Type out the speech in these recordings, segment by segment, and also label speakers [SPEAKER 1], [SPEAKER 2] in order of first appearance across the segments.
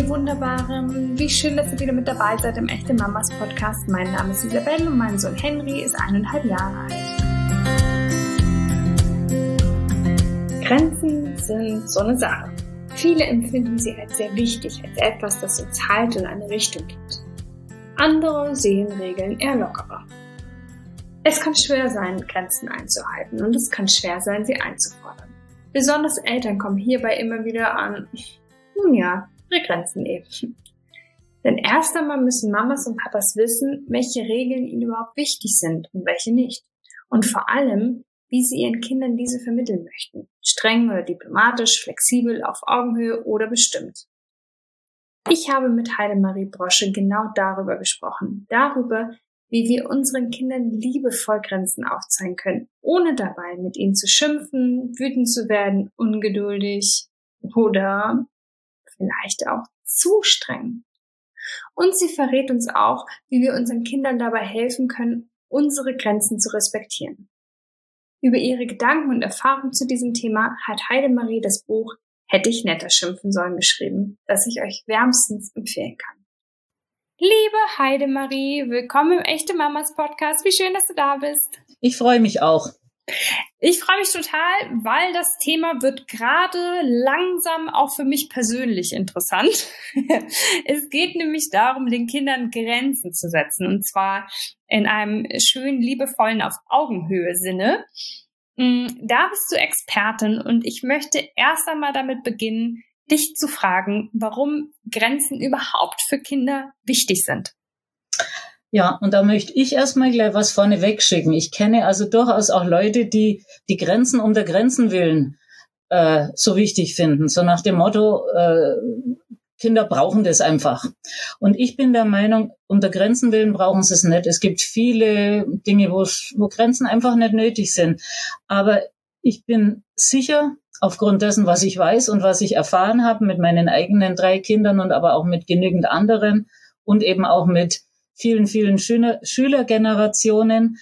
[SPEAKER 1] ihr Wunderbaren. Wie schön, dass ihr wieder mit dabei seid im Echte Mamas Podcast. Mein Name ist Isabelle und mein Sohn Henry ist 1,5 Jahre alt. Grenzen sind so eine Sache. Viele empfinden sie als sehr wichtig, als etwas, das uns Halt und eine Richtung gibt. Andere sehen Regeln eher lockerer. Es kann schwer sein, Grenzen einzuhalten, und es kann schwer sein, sie einzufordern. Besonders Eltern kommen hierbei immer wieder an, ihre Grenzen eben. Denn erst einmal müssen Mamas und Papas wissen, welche Regeln ihnen überhaupt wichtig sind und welche nicht. Und vor allem, wie sie ihren Kindern diese vermitteln möchten. Streng oder diplomatisch, flexibel, auf Augenhöhe oder bestimmt. Ich habe mit Heidemarie Brosche genau darüber gesprochen. Darüber, wie wir unseren Kindern liebevoll Grenzen aufzeigen können, ohne dabei mit ihnen zu schimpfen, wütend zu werden, ungeduldig oder vielleicht auch zu streng. Und sie verrät uns auch, wie wir unseren Kindern dabei helfen können, unsere Grenzen zu respektieren. Über ihre Gedanken und Erfahrungen zu diesem Thema hat Heidemarie das Buch Hätte ich netter schimpfen sollen geschrieben, das ich euch wärmstens empfehlen kann. Liebe Heidemarie, willkommen im Echte Mamas Podcast. Wie schön, dass du da bist.
[SPEAKER 2] Ich freue mich auch.
[SPEAKER 1] Ich freue mich total, weil das Thema wird gerade langsam auch für mich persönlich interessant. Es geht nämlich darum, den Kindern Grenzen zu setzen, und zwar in einem schönen, liebevollen, auf Augenhöhe Sinne. Da bist du Expertin, und ich möchte erst einmal damit beginnen, dich zu fragen, warum Grenzen überhaupt für Kinder wichtig sind.
[SPEAKER 2] Ja, und da möchte ich erstmal gleich was vorne wegschicken. Ich kenne also durchaus auch Leute, die die Grenzen um der Grenzen willen so wichtig finden. So nach dem Motto, Kinder brauchen das einfach. Und ich bin der Meinung, um der Grenzen willen brauchen sie es nicht. Es gibt viele Dinge, wo Grenzen einfach nicht nötig sind. Aber ich bin sicher, aufgrund dessen, was ich weiß und was ich erfahren habe mit meinen eigenen 3 Kindern und aber auch mit genügend anderen und eben auch mit vielen, vielen Schülergenerationen,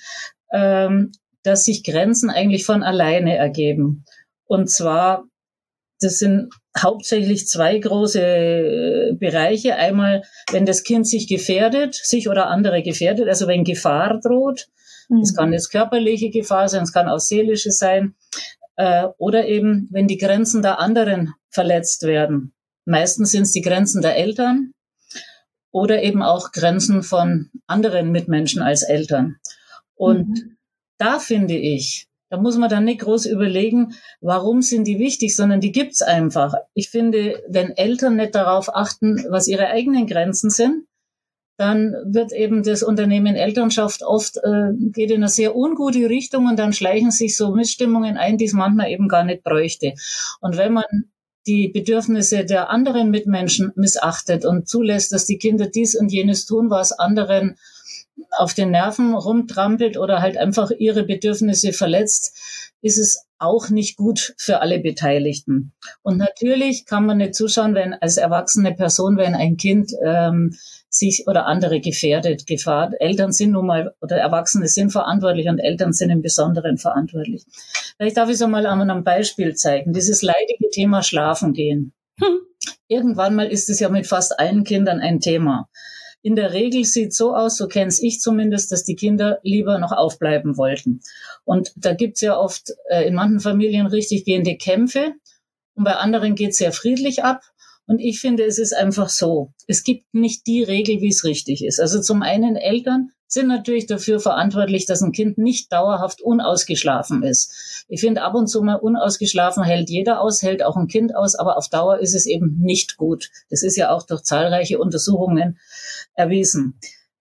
[SPEAKER 2] dass sich Grenzen eigentlich von alleine ergeben. Und zwar, das sind hauptsächlich 2 große Bereiche. Einmal, wenn das Kind sich gefährdet, sich oder andere gefährdet, also wenn Gefahr droht. Es kann jetzt körperliche Gefahr sein, es kann auch seelische sein. Oder eben, wenn die Grenzen der anderen verletzt werden. Meistens sind es die Grenzen der Eltern oder eben auch Grenzen von anderen Mitmenschen als Eltern. Und da finde ich, da muss man dann nicht groß überlegen, warum sind die wichtig, sondern die gibt's einfach. Ich finde, wenn Eltern nicht darauf achten, was ihre eigenen Grenzen sind, dann wird eben das Unternehmen Elternschaft oft, geht in eine sehr ungute Richtung, und dann schleichen sich so Missstimmungen ein, die es manchmal eben gar nicht bräuchte. Und wenn man die Bedürfnisse der anderen Mitmenschen missachtet und zulässt, dass die Kinder dies und jenes tun, was anderen auf den Nerven rumtrampelt oder halt einfach ihre Bedürfnisse verletzt, ist es auch nicht gut für alle Beteiligten. Und natürlich kann man nicht zuschauen, wenn als erwachsene Person, wenn ein Kind sich oder andere gefährdet. Eltern sind nun mal, oder Erwachsene sind verantwortlich, und Eltern sind im Besonderen verantwortlich. Vielleicht darf ich es einmal an einem Beispiel zeigen. Dieses leidige Thema Schlafen gehen. Irgendwann mal ist es ja mit fast allen Kindern ein Thema. In der Regel sieht es so aus, so kenne ich zumindest, dass die Kinder lieber noch aufbleiben wollten. Und da gibt's ja oft in manchen Familien richtig gehende Kämpfe, und bei anderen geht's sehr friedlich ab. Und ich finde, es ist einfach so, es gibt nicht die Regel, wie es richtig ist. Also zum einen, Eltern sind natürlich dafür verantwortlich, dass ein Kind nicht dauerhaft unausgeschlafen ist. Ich finde, ab und zu mal unausgeschlafen hält jeder aus, hält auch ein Kind aus, aber auf Dauer ist es eben nicht gut. Das ist ja auch durch zahlreiche Untersuchungen erwiesen.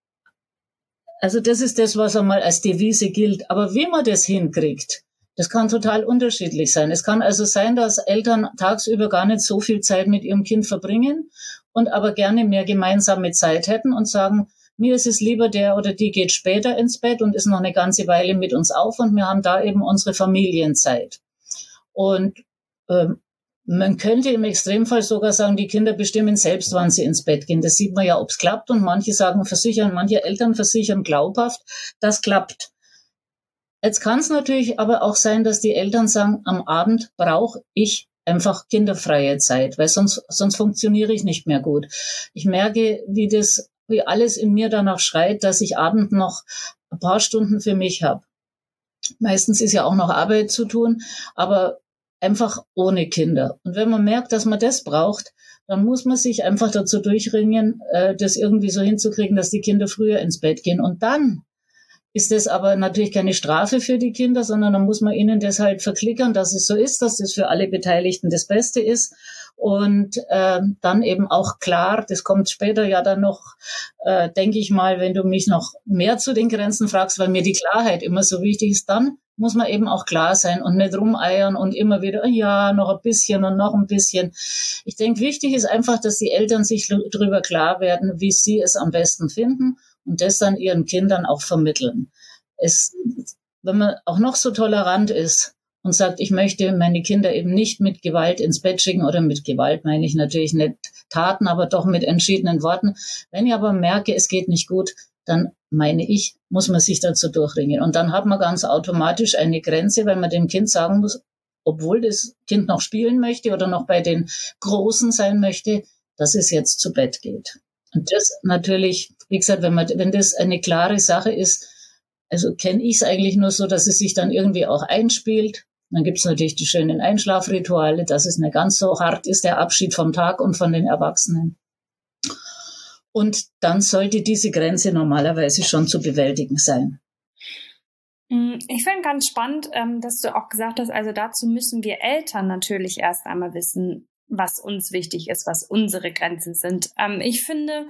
[SPEAKER 2] Also das ist das, was einmal als Devise gilt. Aber wie man das hinkriegt, das kann total unterschiedlich sein. Es kann also sein, dass Eltern tagsüber gar nicht so viel Zeit mit ihrem Kind verbringen und aber gerne mehr gemeinsame Zeit hätten und sagen, mir ist es lieber, der oder die geht später ins Bett und ist noch eine ganze Weile mit uns auf, und wir haben da eben unsere Familienzeit. Und man könnte im Extremfall sogar sagen, die Kinder bestimmen selbst, wann sie ins Bett gehen. Das sieht man ja, ob es klappt, und manche Eltern versichern glaubhaft, das klappt. Jetzt kann es natürlich aber auch sein, dass die Eltern sagen, am Abend brauche ich einfach kinderfreie Zeit, weil sonst funktioniere ich nicht mehr gut. Ich merke, wie alles in mir danach schreit, dass ich abends noch ein paar Stunden für mich habe. Meistens ist ja auch noch Arbeit zu tun, aber einfach ohne Kinder. Und wenn man merkt, dass man das braucht, dann muss man sich einfach dazu durchringen, das irgendwie so hinzukriegen, dass die Kinder früher ins Bett gehen. Und dann ist das aber natürlich keine Strafe für die Kinder, sondern dann muss man ihnen das halt verklickern, dass es so ist, dass das für alle Beteiligten das Beste ist. Und dann eben auch klar, das kommt später ja dann noch, denke ich mal, wenn du mich noch mehr zu den Grenzen fragst, weil mir die Klarheit immer so wichtig ist, dann muss man eben auch klar sein und nicht rumeiern und immer wieder, ja, noch ein bisschen und noch ein bisschen. Ich denke, wichtig ist einfach, dass die Eltern sich darüber klar werden, wie sie es am besten finden und das dann ihren Kindern auch vermitteln. Wenn man auch noch so tolerant ist und sagt, ich möchte meine Kinder eben nicht mit Gewalt ins Bett schicken, oder mit Gewalt meine ich natürlich nicht Taten, aber doch mit entschiedenen Worten. Wenn ich aber merke, es geht nicht gut, dann meine ich, muss man sich dazu durchringen. Und dann hat man ganz automatisch eine Grenze, weil man dem Kind sagen muss, obwohl das Kind noch spielen möchte oder noch bei den Großen sein möchte, dass es jetzt zu Bett geht. Und das natürlich, wie gesagt, wenn das eine klare Sache ist, also kenne ich es eigentlich nur so, dass es sich dann irgendwie auch einspielt. Dann gibt es natürlich die schönen Einschlafrituale, dass es nicht ganz so hart ist, der Abschied vom Tag und von den Erwachsenen. Und dann sollte diese Grenze normalerweise schon zu bewältigen sein.
[SPEAKER 3] Ich finde ganz spannend, dass du auch gesagt hast, also dazu müssen wir Eltern natürlich erst einmal wissen, was uns wichtig ist, was unsere Grenzen sind. Ich finde,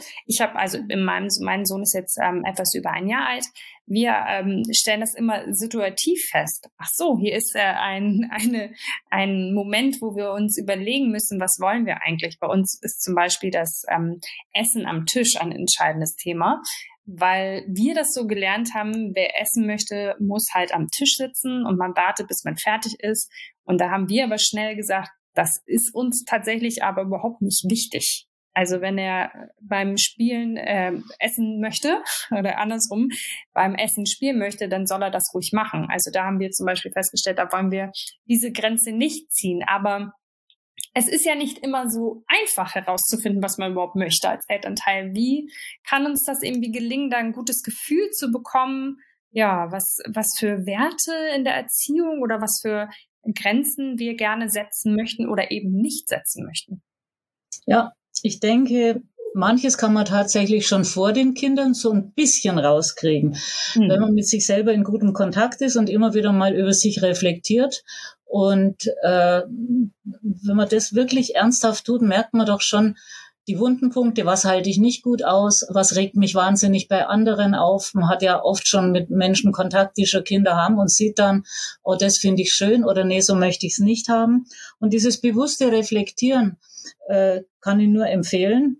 [SPEAKER 3] mein Sohn ist jetzt etwas über 1 Jahr alt. Wir stellen das immer situativ fest. Ach so, hier ist ein Moment, wo wir uns überlegen müssen, was wollen wir eigentlich? Bei uns ist zum Beispiel das Essen am Tisch ein entscheidendes Thema, weil wir das so gelernt haben, wer essen möchte, muss halt am Tisch sitzen und man wartet, bis man fertig ist. Und da haben wir aber schnell gesagt, das ist uns tatsächlich aber überhaupt nicht wichtig. Also wenn er beim Spielen essen möchte oder andersrum beim Essen spielen möchte, dann soll er das ruhig machen. Also da haben wir zum Beispiel festgestellt, da wollen wir diese Grenze nicht ziehen. Aber es ist ja nicht immer so einfach herauszufinden, was man überhaupt möchte als Elternteil. Wie kann uns das irgendwie gelingen, da ein gutes Gefühl zu bekommen? Ja, was für Werte in der Erziehung oder was für Grenzen wir gerne setzen möchten oder eben nicht setzen möchten?
[SPEAKER 2] Ja, ich denke, manches kann man tatsächlich schon vor den Kindern so ein bisschen rauskriegen. Wenn man mit sich selber in gutem Kontakt ist und immer wieder mal über sich reflektiert. Und wenn man das wirklich ernsthaft tut, merkt man doch schon die wunden Punkte, was halte ich nicht gut aus, was regt mich wahnsinnig bei anderen auf. Man hat ja oft schon mit Menschen Kontakt, die schon Kinder haben und sieht dann, oh, das finde ich schön oder nee, so möchte ich es nicht haben. Und dieses bewusste Reflektieren kann ich nur empfehlen.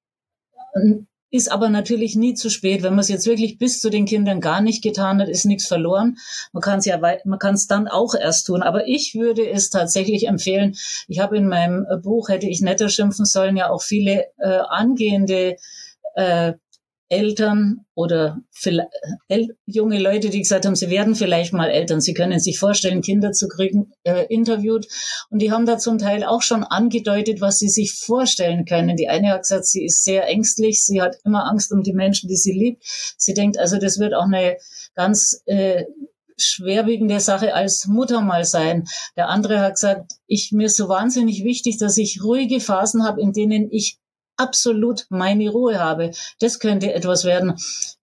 [SPEAKER 2] Ist aber natürlich nie zu spät. Wenn man es jetzt wirklich bis zu den Kindern gar nicht getan hat, ist nichts verloren. Man kann es dann auch erst tun. Aber ich würde es tatsächlich empfehlen. Ich habe in meinem Buch, hätte ich netter schimpfen sollen, ja auch viele angehende Eltern oder junge Leute, die gesagt haben, sie werden vielleicht mal Eltern, sie können sich vorstellen, Kinder zu kriegen, interviewt. Und die haben da zum Teil auch schon angedeutet, was sie sich vorstellen können. Die eine hat gesagt, sie ist sehr ängstlich, sie hat immer Angst um die Menschen, die sie liebt. Sie denkt, also das wird auch eine ganz schwerwiegende Sache als Mutter mal sein. Der andere hat gesagt, mir ist so wahnsinnig wichtig, dass ich ruhige Phasen habe, in denen ich absolut meine Ruhe habe. Das könnte etwas werden,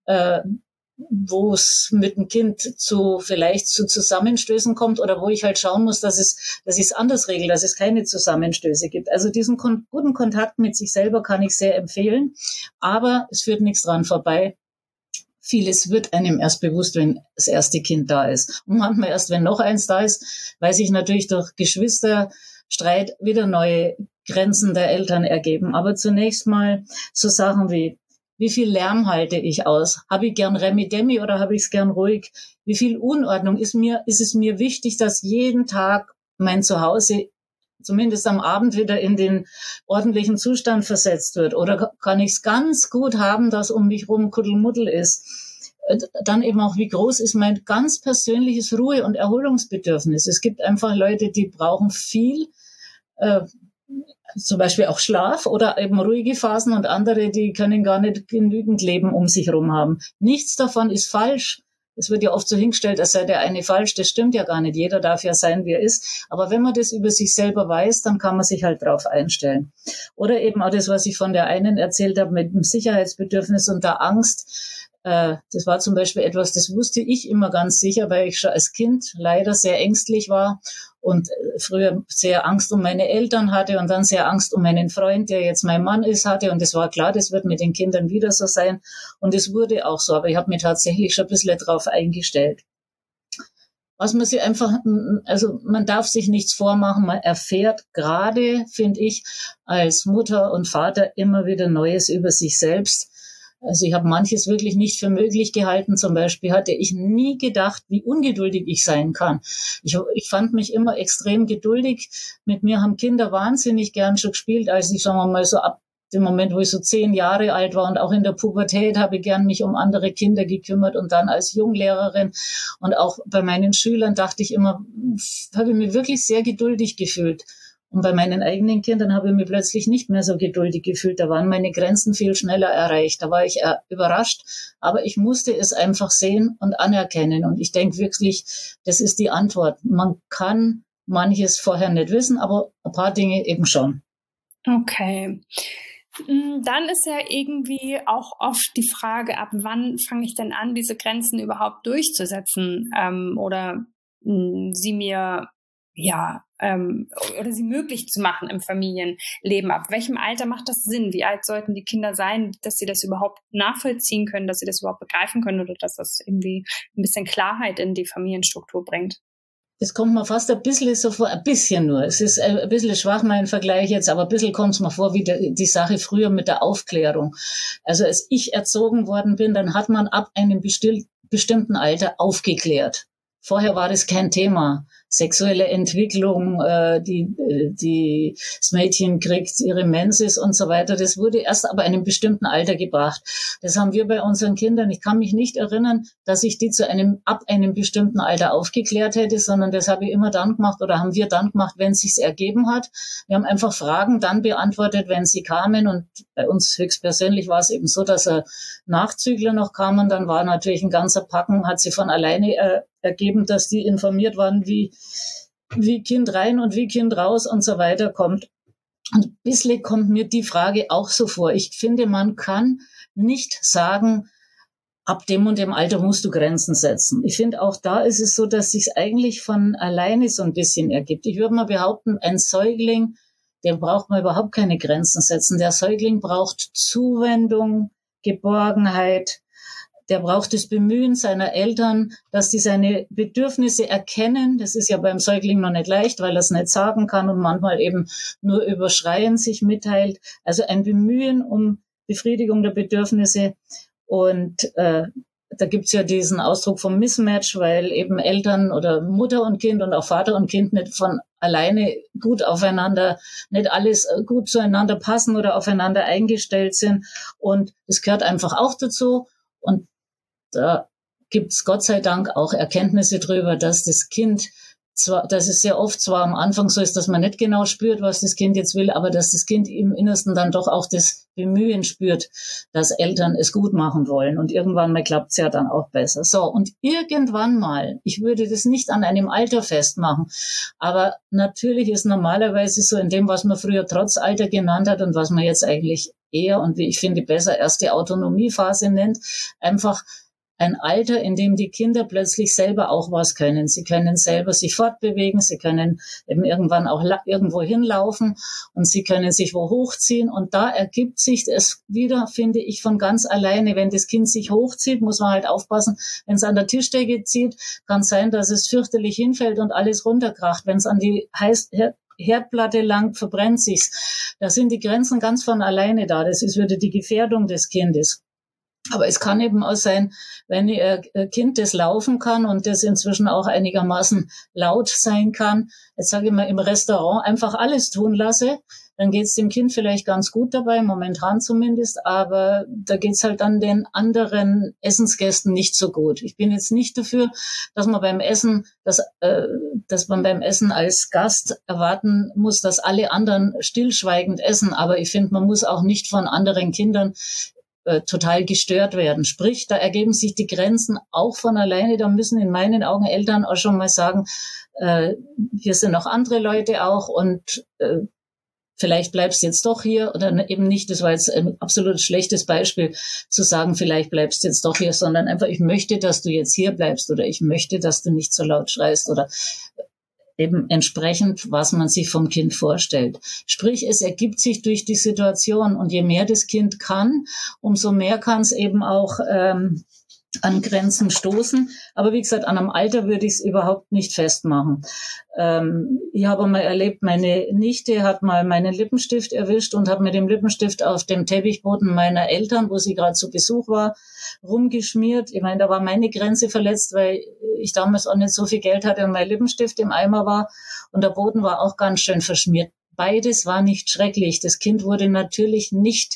[SPEAKER 2] wo es mit dem Kind vielleicht zu Zusammenstößen kommt oder wo ich halt schauen muss, dass ich es anders regle, dass es keine Zusammenstöße gibt. Also diesen guten Kontakt mit sich selber kann ich sehr empfehlen, aber es führt nichts dran vorbei. Vieles wird einem erst bewusst, wenn das erste Kind da ist. Und manchmal erst, wenn noch eins da ist, weil sich natürlich durch Geschwisterstreit wieder neue Grenzen der Eltern ergeben. Aber zunächst mal so Sachen wie viel Lärm halte ich aus? Habe ich gern Remi-Demi oder habe ich es gern ruhig? Wie viel Unordnung ist es mir wichtig, dass jeden Tag mein Zuhause zumindest am Abend wieder in den ordentlichen Zustand versetzt wird? Oder kann ich es ganz gut haben, dass um mich rum Kuddelmuddel ist? Dann eben auch, wie groß ist mein ganz persönliches Ruhe- und Erholungsbedürfnis? Es gibt einfach Leute, die brauchen viel zum Beispiel auch Schlaf oder eben ruhige Phasen und andere, die können gar nicht genügend Leben um sich herum haben. Nichts davon ist falsch. Es wird ja oft so hingestellt, als sei der eine falsch. Das stimmt ja gar nicht. Jeder darf ja sein, wie er ist. Aber wenn man das über sich selber weiß, dann kann man sich halt drauf einstellen. Oder eben auch das, was ich von der einen erzählt habe mit dem Sicherheitsbedürfnis und der Angst. Das war zum Beispiel etwas, das wusste ich immer ganz sicher, weil ich schon als Kind leider sehr ängstlich war und früher sehr Angst um meine Eltern hatte und dann sehr Angst um meinen Freund, der jetzt mein Mann ist, hatte. Und es war klar, das wird mit den Kindern wieder so sein. Und es wurde auch so. Aber ich habe mich tatsächlich schon ein bisschen drauf eingestellt. Was man sich einfach, also man darf sich nichts vormachen. Man erfährt gerade, finde ich, als Mutter und Vater immer wieder Neues über sich selbst. Also ich habe manches wirklich nicht für möglich gehalten. Zum Beispiel hatte ich nie gedacht, wie ungeduldig ich sein kann. Ich fand mich immer extrem geduldig. Mit mir haben Kinder wahnsinnig gern schon gespielt, als ich, sagen wir mal, so ab dem Moment, wo ich so 10 Jahre alt war und auch in der Pubertät habe ich gern mich um andere Kinder gekümmert und dann als Junglehrerin und auch bei meinen Schülern dachte ich immer, habe ich mich wirklich sehr geduldig gefühlt. Und bei meinen eigenen Kindern habe ich mich plötzlich nicht mehr so geduldig gefühlt. Da waren meine Grenzen viel schneller erreicht. Da war ich überrascht. Aber ich musste es einfach sehen und anerkennen. Und ich denke wirklich, das ist die Antwort. Man kann manches vorher nicht wissen, aber ein paar Dinge eben schon.
[SPEAKER 3] Okay. Dann ist ja irgendwie auch oft die Frage, ab wann fange ich denn an, diese Grenzen überhaupt durchzusetzen oder sie mir oder sie möglich zu machen im Familienleben. Ab welchem Alter macht das Sinn? Wie alt sollten die Kinder sein, dass sie das überhaupt nachvollziehen können, dass sie das überhaupt begreifen können oder dass das irgendwie ein bisschen Klarheit in die Familienstruktur bringt?
[SPEAKER 2] Das kommt mir fast ein bisschen so vor, ein bisschen nur. Es ist ein bisschen schwach, mein Vergleich jetzt, aber ein bisschen kommt es mir vor, wie die Sache früher mit der Aufklärung. Also als ich erzogen worden bin, dann hat man ab einem bestimmten Alter aufgeklärt. Vorher war das kein Thema. Sexuelle Entwicklung, das Mädchen kriegt ihre Menses und so weiter. Das wurde erst ab einem bestimmten Alter gebracht. Das haben wir bei unseren Kindern. Ich kann mich nicht erinnern, dass ich die ab einem bestimmten Alter aufgeklärt hätte, sondern das habe ich immer dann gemacht oder haben wir dann gemacht, wenn es sich ergeben hat. Wir haben einfach Fragen dann beantwortet, wenn sie kamen. Und bei uns höchstpersönlich war es eben so, dass Nachzügler noch kamen. Dann war natürlich ein ganzer Packen, hat sie von alleine ergeben, dass die informiert waren, wie Kind rein und wie Kind raus und so weiter kommt. Und ein bisschen kommt mir die Frage auch so vor. Ich finde, man kann nicht sagen, ab dem und dem Alter musst du Grenzen setzen. Ich finde, auch da ist es so, dass sich es eigentlich von alleine so ein bisschen ergibt. Ich würde mal behaupten, ein Säugling, der braucht man überhaupt keine Grenzen setzen. Der Säugling braucht Zuwendung, Geborgenheit. Der braucht das Bemühen seiner Eltern, dass die seine Bedürfnisse erkennen. Das ist ja beim Säugling noch nicht leicht, weil er es nicht sagen kann und manchmal eben nur über Schreien sich mitteilt. Also ein Bemühen um Befriedigung der Bedürfnisse. Und da gibt's ja diesen Ausdruck vom Mismatch, weil eben Eltern oder Mutter und Kind und auch Vater und Kind nicht von alleine gut aufeinander, nicht alles gut zueinander passen oder aufeinander eingestellt sind. Und das gehört einfach auch dazu. Und da gibt's Gott sei Dank auch Erkenntnisse drüber, dass das Kind dass es sehr oft zwar am Anfang so ist, dass man nicht genau spürt, was das Kind jetzt will, aber dass das Kind im Innersten dann doch auch das Bemühen spürt, dass Eltern es gut machen wollen. Und irgendwann mal klappt's ja dann auch besser. So, und irgendwann mal, ich würde das nicht an einem Alter festmachen, aber natürlich ist normalerweise so in dem, was man früher Trotzalter genannt hat und was man jetzt eigentlich eher und wie ich finde besser erste Autonomiephase nennt, einfach ein Alter, in dem die Kinder plötzlich selber auch was können. Sie können selber sich fortbewegen, sie können eben irgendwann auch irgendwo hinlaufen und sie können sich wo hochziehen. Und da ergibt sich es wieder, finde ich, von ganz alleine. Wenn das Kind sich hochzieht, muss man halt aufpassen. Wenn es an der Tischdecke zieht, kann es sein, dass es fürchterlich hinfällt und alles runterkracht. Wenn es an die Herdplatte langt, verbrennt sich's. Da sind die Grenzen ganz von alleine da. Das ist wieder die Gefährdung des Kindes. Aber es kann eben auch sein, wenn Ihr Kind das laufen kann und das inzwischen auch einigermaßen laut sein kann, jetzt sage ich mal im Restaurant einfach alles tun lasse, dann geht's dem Kind vielleicht ganz gut dabei, momentan zumindest, aber da geht's halt dann den anderen Essensgästen nicht so gut. Ich bin jetzt nicht dafür, dass man beim Essen, dass man beim Essen als Gast erwarten muss, dass alle anderen stillschweigend essen, aber ich finde, man muss auch nicht von anderen Kindern total gestört werden. Sprich, da ergeben sich die Grenzen auch von alleine. Da müssen in meinen Augen Eltern auch schon mal sagen, hier sind noch andere Leute auch und vielleicht bleibst du jetzt doch hier oder eben nicht. Das war jetzt ein absolut schlechtes Beispiel, zu sagen, vielleicht bleibst du jetzt doch hier, sondern einfach, ich möchte, dass du jetzt hier bleibst oder ich möchte, dass du nicht so laut schreist oder eben entsprechend, was man sich vom Kind vorstellt. Sprich, es ergibt sich durch die Situation und je mehr das Kind kann, umso mehr kann es eben auch an Grenzen stoßen. Aber wie gesagt, an einem Alter würde ich es überhaupt nicht festmachen. Ich habe mal erlebt, meine Nichte hat mal meinen Lippenstift erwischt und hat mit dem Lippenstift auf dem Teppichboden meiner Eltern, wo sie gerade zu Besuch war, rumgeschmiert. Ich meine, da war meine Grenze verletzt, weil ich damals auch nicht so viel Geld hatte und mein Lippenstift im Eimer war. Und der Boden war auch ganz schön verschmiert. Beides war nicht schrecklich. Das Kind wurde natürlich nicht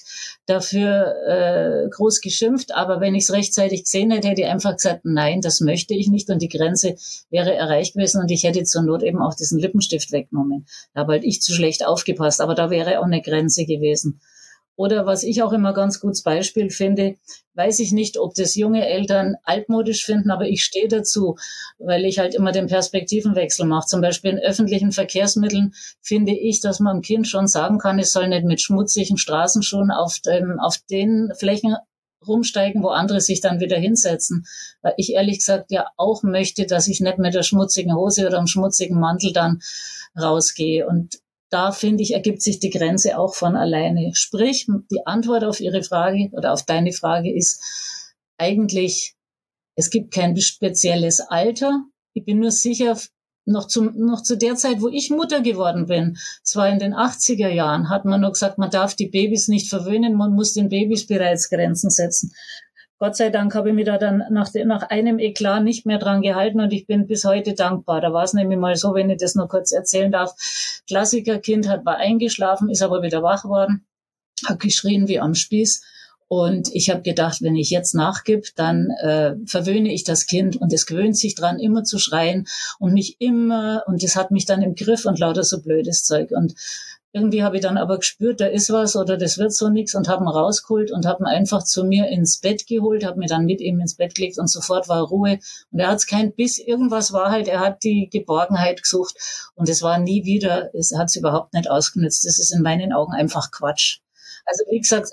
[SPEAKER 2] dafür groß geschimpft, aber wenn ich es rechtzeitig gesehen hätte, hätte ich einfach gesagt, nein, das möchte ich nicht und die Grenze wäre erreicht gewesen und ich hätte zur Not eben auch diesen Lippenstift weggenommen. Da habe halt ich zu schlecht aufgepasst, aber da wäre auch eine Grenze gewesen. Oder was ich auch immer ganz gutes Beispiel finde, weiß ich nicht, ob das junge Eltern altmodisch finden, aber ich stehe dazu, weil ich halt immer den Perspektivenwechsel mache. Zum Beispiel in öffentlichen Verkehrsmitteln finde ich, dass man dem Kind schon sagen kann, es soll nicht mit schmutzigen Straßenschuhen auf den Flächen rumsteigen, wo andere sich dann wieder hinsetzen. Weil ich ehrlich gesagt ja auch möchte, dass ich nicht mit der schmutzigen Hose oder dem schmutzigen Mantel dann rausgehe. Und da, finde ich, ergibt sich die Grenze auch von alleine. Sprich, die Antwort auf Ihre Frage oder auf deine Frage ist eigentlich, es gibt kein spezielles Alter. Ich bin nur sicher, noch zu der Zeit, wo ich Mutter geworden bin, es war in den 80er Jahren, hat man noch gesagt, man darf die Babys nicht verwöhnen, man muss den Babys bereits Grenzen setzen. Gott sei Dank habe ich mich da dann nach einem Eklat nicht mehr dran gehalten und ich bin bis heute dankbar. Da war es nämlich mal so, wenn ich das noch kurz erzählen darf. Klassiker-Kind war eingeschlafen, ist aber wieder wach worden, hat geschrien wie am Spieß. Und ich habe gedacht, wenn ich jetzt nachgib, dann verwöhne ich das Kind und es gewöhnt sich dran, immer zu schreien und das hat mich dann im Griff und lauter so blödes Zeug. Und irgendwie habe ich dann aber gespürt, da ist was oder das wird so nichts und habe ihn rausgeholt und habe ihn einfach zu mir ins Bett geholt, habe mir dann mit ihm ins Bett gelegt und sofort war Ruhe. Und er hat es kein Biss, irgendwas war halt, er hat die Geborgenheit gesucht und es war nie wieder, es hat es überhaupt nicht ausgenutzt. Das ist in meinen Augen einfach Quatsch. Also wie gesagt,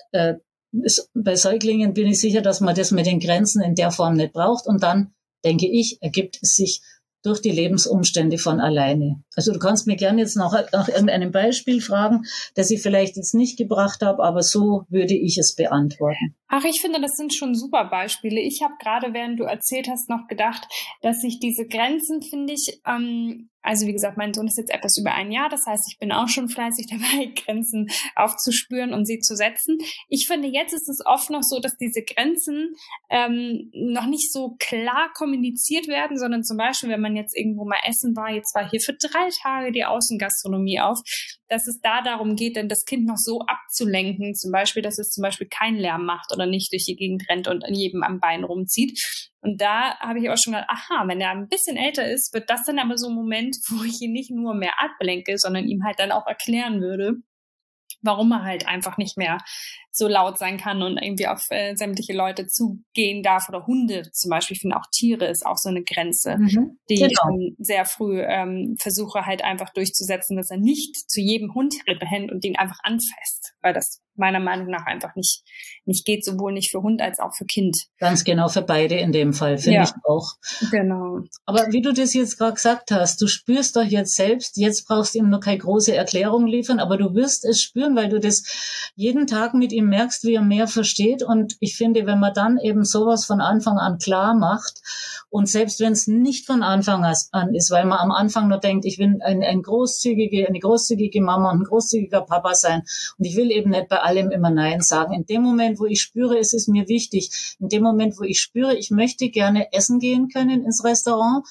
[SPEAKER 2] bei Säuglingen bin ich sicher, dass man das mit den Grenzen in der Form nicht braucht und dann, denke ich, ergibt es sich durch die Lebensumstände von alleine. Also du kannst mir gerne jetzt nach irgendeinem Beispiel fragen, das ich vielleicht jetzt nicht gebracht habe, aber so würde ich es beantworten.
[SPEAKER 3] Ach, ich finde, das sind schon super Beispiele. Ich habe gerade, während du erzählt hast, noch gedacht, dass sich diese Grenzen, finde ich, also wie gesagt, mein Sohn ist jetzt etwas über ein Jahr, das heißt, ich bin auch schon fleißig dabei, Grenzen aufzuspüren und sie zu setzen. Ich finde, jetzt ist es oft noch so, dass diese Grenzen noch nicht so klar kommuniziert werden, sondern zum Beispiel, wenn man jetzt irgendwo mal essen war, jetzt war hier für 3 Tage die Außengastronomie auf, dass es da darum geht, denn das Kind noch so abzulenken, zum Beispiel, dass es zum Beispiel keinen Lärm macht oder nicht durch die Gegend rennt und an jedem am Bein rumzieht. Und da habe ich auch schon gedacht, aha, wenn er ein bisschen älter ist, wird das dann aber so ein Moment, wo ich ihn nicht nur mehr ablenke, sondern ihm halt dann auch erklären würde, warum er halt einfach nicht mehr so laut sein kann und irgendwie auf sämtliche Leute zugehen darf oder Hunde zum Beispiel. Ich finde auch Tiere ist auch so eine Grenze, die ich schon sehr früh versuche halt einfach durchzusetzen, dass er nicht zu jedem Hund rennt und den einfach anfasst, weil das meiner Meinung nach einfach nicht geht, sowohl nicht für Hund als auch für Kind.
[SPEAKER 2] Ganz genau, für beide in dem Fall, finde ich auch.
[SPEAKER 3] Genau.
[SPEAKER 2] Aber wie du das jetzt gerade gesagt hast, du spürst doch jetzt selbst, jetzt brauchst du ihm noch keine große Erklärung liefern, aber du wirst es spüren, weil du das jeden Tag mit ihm merkst, wie er mehr versteht. Und ich finde, wenn man dann eben sowas von Anfang an klar macht und selbst wenn es nicht von Anfang an ist, weil man am Anfang nur denkt, ich will eine großzügige Mama und ein großzügiger Papa sein und ich will eben nicht bei allem immer Nein sagen. In dem Moment, wo ich spüre, es ist mir wichtig, in dem Moment, wo ich spüre, ich möchte gerne essen gehen können ins Restaurant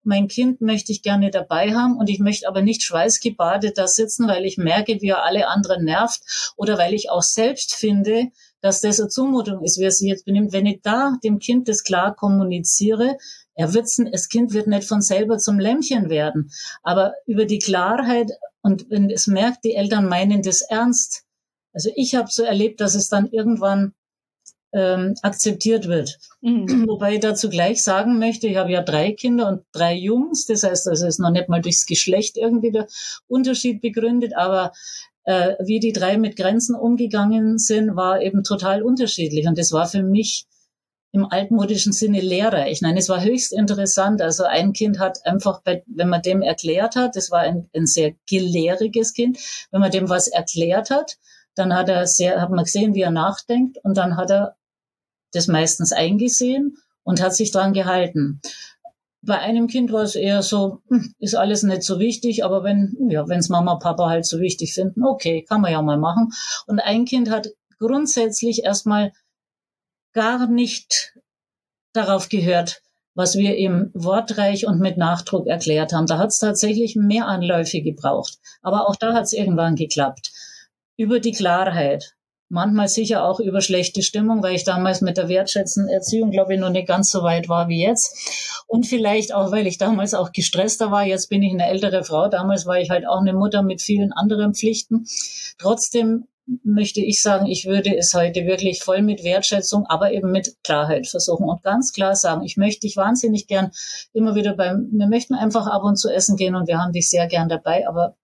[SPEAKER 2] mein Kind möchte ich gerne dabei haben und ich möchte aber nicht schweißgebadet da sitzen, weil ich merke, wie er alle anderen nervt oder weil ich auch selbst finde, dass das eine Zumutung ist, wie er sie jetzt benimmt. Wenn ich da dem Kind das klar kommuniziere, das Kind wird nicht von selber zum Lämmchen werden, aber über die Klarheit und wenn es merkt, die Eltern meinen das ernst. Also ich habe so erlebt, dass es dann irgendwann akzeptiert wird. Mhm. Wobei ich dazu gleich sagen möchte, ich habe ja 3 Kinder und 3 Jungs, das heißt, das ist noch nicht mal durchs Geschlecht irgendwie der Unterschied begründet, aber wie die 3 mit Grenzen umgegangen sind, war eben total unterschiedlich und das war für mich im altmodischen Sinne lehrreich. Nein, es war höchst interessant. Also ein Kind hat einfach, wenn man dem erklärt hat, das war ein sehr gelehriges Kind, wenn man dem was erklärt hat, dann hat man gesehen, wie er nachdenkt und dann hat er das meistens eingesehen und hat sich dran gehalten. Bei einem Kind war es eher so, ist alles nicht so wichtig, aber wenn's Mama, Papa halt so wichtig finden, okay, kann man ja mal machen. Und ein Kind hat grundsätzlich erstmal gar nicht darauf gehört, was wir ihm wortreich und mit Nachdruck erklärt haben. Da hat es tatsächlich mehr Anläufe gebraucht. Aber auch da hat es irgendwann geklappt. Über die Klarheit. Manchmal sicher auch über schlechte Stimmung, weil ich damals mit der wertschätzenden Erziehung, glaube ich, noch nicht ganz so weit war wie jetzt. Und vielleicht auch, weil ich damals auch gestresster war. Jetzt bin ich eine ältere Frau. Damals war ich halt auch eine Mutter mit vielen anderen Pflichten. Trotzdem möchte ich sagen, ich würde es heute wirklich voll mit Wertschätzung, aber eben mit Klarheit versuchen und ganz klar sagen, ich möchte dich wahnsinnig gern immer wieder wir möchten einfach ab und zu essen gehen und wir haben dich sehr gern dabei, aber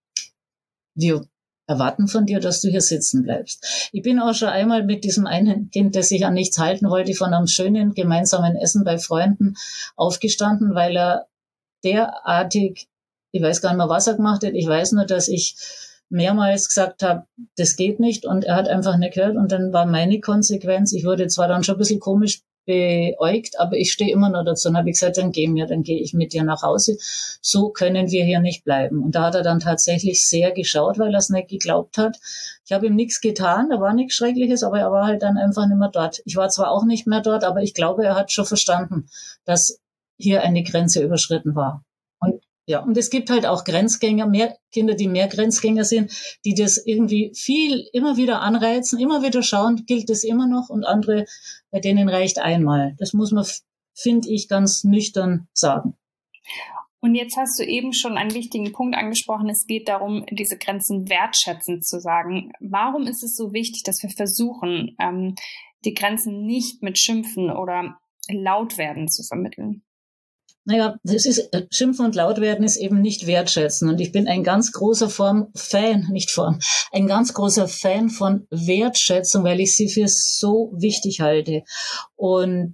[SPEAKER 2] wir erwarten von dir, dass du hier sitzen bleibst. Ich bin auch schon einmal mit diesem einen Kind, das sich an nichts halten wollte, von einem schönen gemeinsamen Essen bei Freunden aufgestanden, weil er derartig, ich weiß gar nicht mehr, was er gemacht hat, ich weiß nur, dass ich mehrmals gesagt habe, das geht nicht und er hat einfach nicht gehört und dann war meine Konsequenz, ich wurde zwar dann schon ein bisschen komisch beäugt, aber ich stehe immer noch dazu und habe gesagt, dann gehe ich mit dir nach Hause, so können wir hier nicht bleiben. Und da hat er dann tatsächlich sehr geschaut, weil er es nicht geglaubt hat. Ich habe ihm nichts getan, da war nichts Schreckliches, aber er war halt dann einfach nicht mehr dort. Ich war zwar auch nicht mehr dort, aber ich glaube, er hat schon verstanden, dass hier eine Grenze überschritten war. Und es gibt halt auch Grenzgänger, mehr Kinder, die mehr Grenzgänger sind, die das irgendwie immer wieder anreizen, immer wieder schauen, gilt das immer noch und andere, bei denen reicht einmal. Das muss man, finde ich, ganz nüchtern sagen.
[SPEAKER 3] Und jetzt hast du eben schon einen wichtigen Punkt angesprochen. Es geht darum, diese Grenzen wertschätzend zu sagen. Warum ist es so wichtig, dass wir versuchen, die Grenzen nicht mit Schimpfen oder Lautwerden zu vermitteln?
[SPEAKER 2] Naja, Schimpfen und Lautwerden ist eben nicht wertschätzen. Und ich bin ein ganz großer Fan von Wertschätzung, weil ich sie für so wichtig halte. Und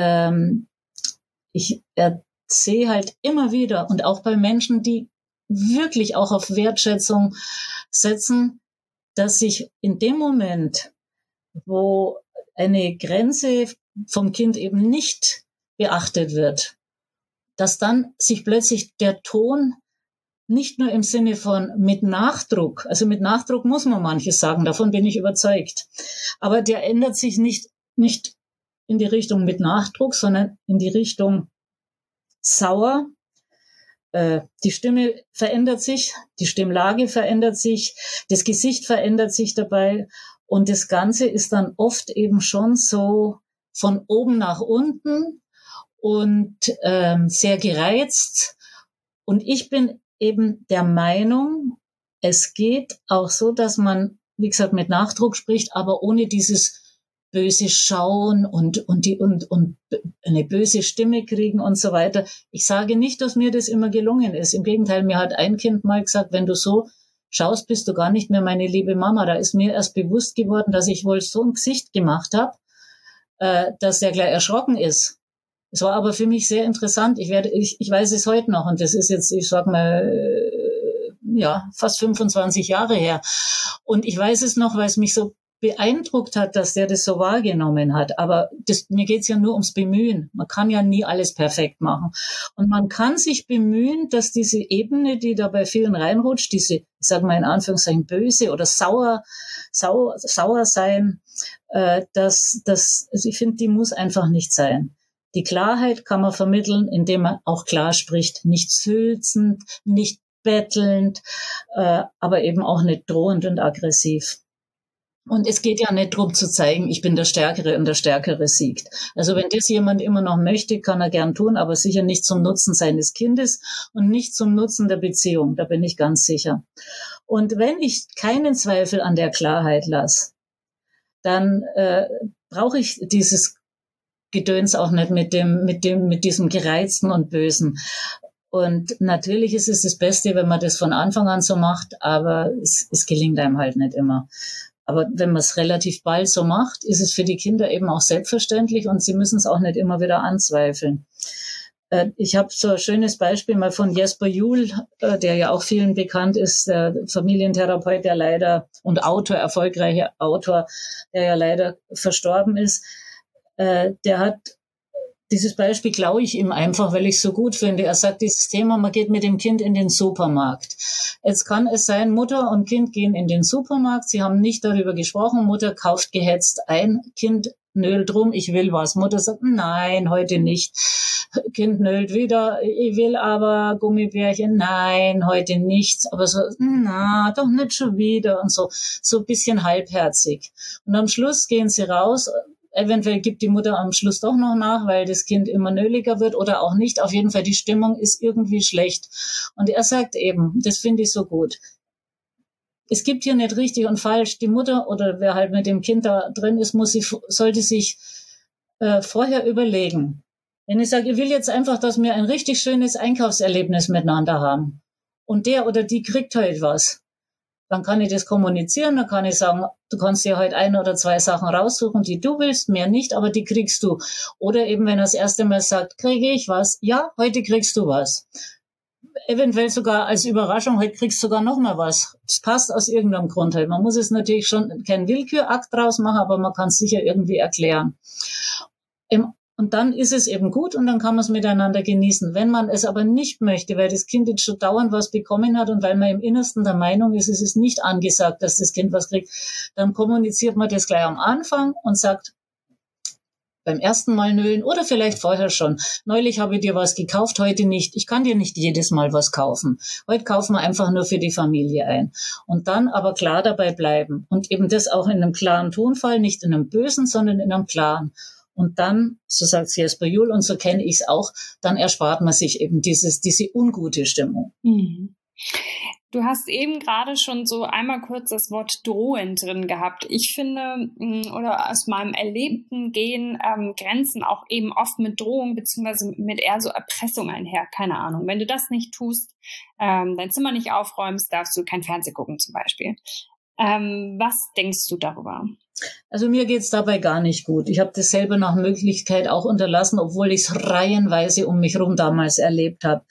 [SPEAKER 2] ich sehe halt immer wieder, und auch bei Menschen, die wirklich auch auf Wertschätzung setzen, dass sich in dem Moment, wo eine Grenze vom Kind eben nicht beachtet wird, dass dann sich plötzlich der Ton nicht nur im Sinne von mit Nachdruck, also mit Nachdruck muss man manches sagen, davon bin ich überzeugt, aber der ändert sich nicht in die Richtung mit Nachdruck, sondern in die Richtung sauer. Die Stimme verändert sich, die Stimmlage verändert sich, das Gesicht verändert sich dabei und das Ganze ist dann oft eben schon so von oben nach unten und sehr gereizt. Und ich bin eben der Meinung, es geht auch so, dass man, wie gesagt, mit Nachdruck spricht, aber ohne dieses böse Schauen und eine böse Stimme kriegen und so weiter. Ich sage nicht, dass mir das immer gelungen ist. Im Gegenteil, mir hat ein Kind mal gesagt, wenn du so schaust, bist du gar nicht mehr meine liebe Mama. Da ist mir erst bewusst geworden, dass ich wohl so ein Gesicht gemacht habe, dass er gleich erschrocken ist. Es war aber für mich sehr interessant. Ich weiß es heute noch und das ist jetzt, ich sag mal, fast 25 Jahre her. Und ich weiß es noch, weil es mich so beeindruckt hat, dass der das so wahrgenommen hat. Aber mir geht's ja nur ums Bemühen. Man kann ja nie alles perfekt machen. Und man kann sich bemühen, dass diese Ebene, die da bei vielen reinrutscht, diese, ich sage mal in Anführungszeichen, böse oder sauer sein, also ich finde, die muss einfach nicht sein. Die Klarheit kann man vermitteln, indem man auch klar spricht, nicht sülzend, nicht bettelnd, aber eben auch nicht drohend und aggressiv. Und es geht ja nicht darum zu zeigen, ich bin der Stärkere und der Stärkere siegt. Also wenn das jemand immer noch möchte, kann er gern tun, aber sicher nicht zum Nutzen seines Kindes und nicht zum Nutzen der Beziehung, da bin ich ganz sicher. Und wenn ich keinen Zweifel an der Klarheit lasse, dann brauche ich dieses Gedöns auch nicht mit diesem Gereizten und Bösen. Und natürlich ist es das Beste, wenn man das von Anfang an so macht, aber es gelingt einem halt nicht immer. Aber wenn man es relativ bald so macht, ist es für die Kinder eben auch selbstverständlich und sie müssen es auch nicht immer wieder anzweifeln. Ich habe so ein schönes Beispiel mal von Jesper Juhl, der ja auch vielen bekannt ist, der Familientherapeut, der leider und Autor, erfolgreicher Autor, der ja leider verstorben ist. Der hat dieses Beispiel klaue ich ihm einfach, weil ich es so gut finde. Er sagt, dieses Thema, man geht mit dem Kind in den Supermarkt. Jetzt kann es sein, Mutter und Kind gehen in den Supermarkt, sie haben nicht darüber gesprochen, Mutter kauft gehetzt ein, Kind nölt rum, ich will was. Mutter sagt, nein, heute nicht. Kind nölt wieder, ich will aber Gummibärchen, nein, heute nichts. Aber so, na, doch nicht schon wieder und so ein bisschen halbherzig. Und am Schluss gehen sie raus. Eventuell gibt die Mutter am Schluss doch noch nach, weil das Kind immer nöliger wird oder auch nicht. Auf jeden Fall, die Stimmung ist irgendwie schlecht. Und er sagt eben, das finde ich so gut. Es gibt hier nicht richtig und falsch. Die Mutter oder wer halt mit dem Kind da drin ist, sollte sich vorher überlegen. Wenn ich sage, ich will jetzt einfach, dass wir ein richtig schönes Einkaufserlebnis miteinander haben und der oder die kriegt heute was, dann kann ich das kommunizieren, dann kann ich sagen, du kannst dir heute 1 oder 2 Sachen raussuchen, die du willst, mehr nicht, aber die kriegst du. Oder eben, wenn er das erste Mal sagt, kriege ich was? Ja, heute kriegst du was. Eventuell sogar als Überraschung, heute kriegst du sogar noch mal was. Das passt aus irgendeinem Grund halt. Man muss es natürlich schon keinen Willkürakt draus machen, aber man kann es sicher irgendwie erklären. Und dann ist es eben gut und dann kann man es miteinander genießen. Wenn man es aber nicht möchte, weil das Kind jetzt schon dauernd was bekommen hat und weil man im Innersten der Meinung ist, es ist nicht angesagt, dass das Kind was kriegt, dann kommuniziert man das gleich am Anfang und sagt, beim ersten Mal nölen oder vielleicht vorher schon. Neulich habe ich dir was gekauft, heute nicht. Ich kann dir nicht jedes Mal was kaufen. Heute kaufen wir einfach nur für die Familie ein. Und dann aber klar dabei bleiben. Und eben das auch in einem klaren Tonfall, nicht in einem bösen, sondern in einem klaren. Und dann, so sagt Jesper Juhl, und so kenne ich es auch, dann erspart man sich eben diese ungute Stimmung.
[SPEAKER 3] Mhm. Du hast eben gerade schon so einmal kurz das Wort drohend drin gehabt. Ich finde, oder aus meinem Erlebten gehen Grenzen auch eben oft mit Drohung beziehungsweise mit eher so Erpressung einher. Keine Ahnung. Wenn du das nicht tust, dein Zimmer nicht aufräumst, darfst du kein Fernsehen gucken zum Beispiel. Was denkst du darüber?
[SPEAKER 2] Also mir geht's dabei gar nicht gut. Ich habe das selber nach Möglichkeit auch unterlassen, obwohl ich es reihenweise um mich rum damals erlebt habe.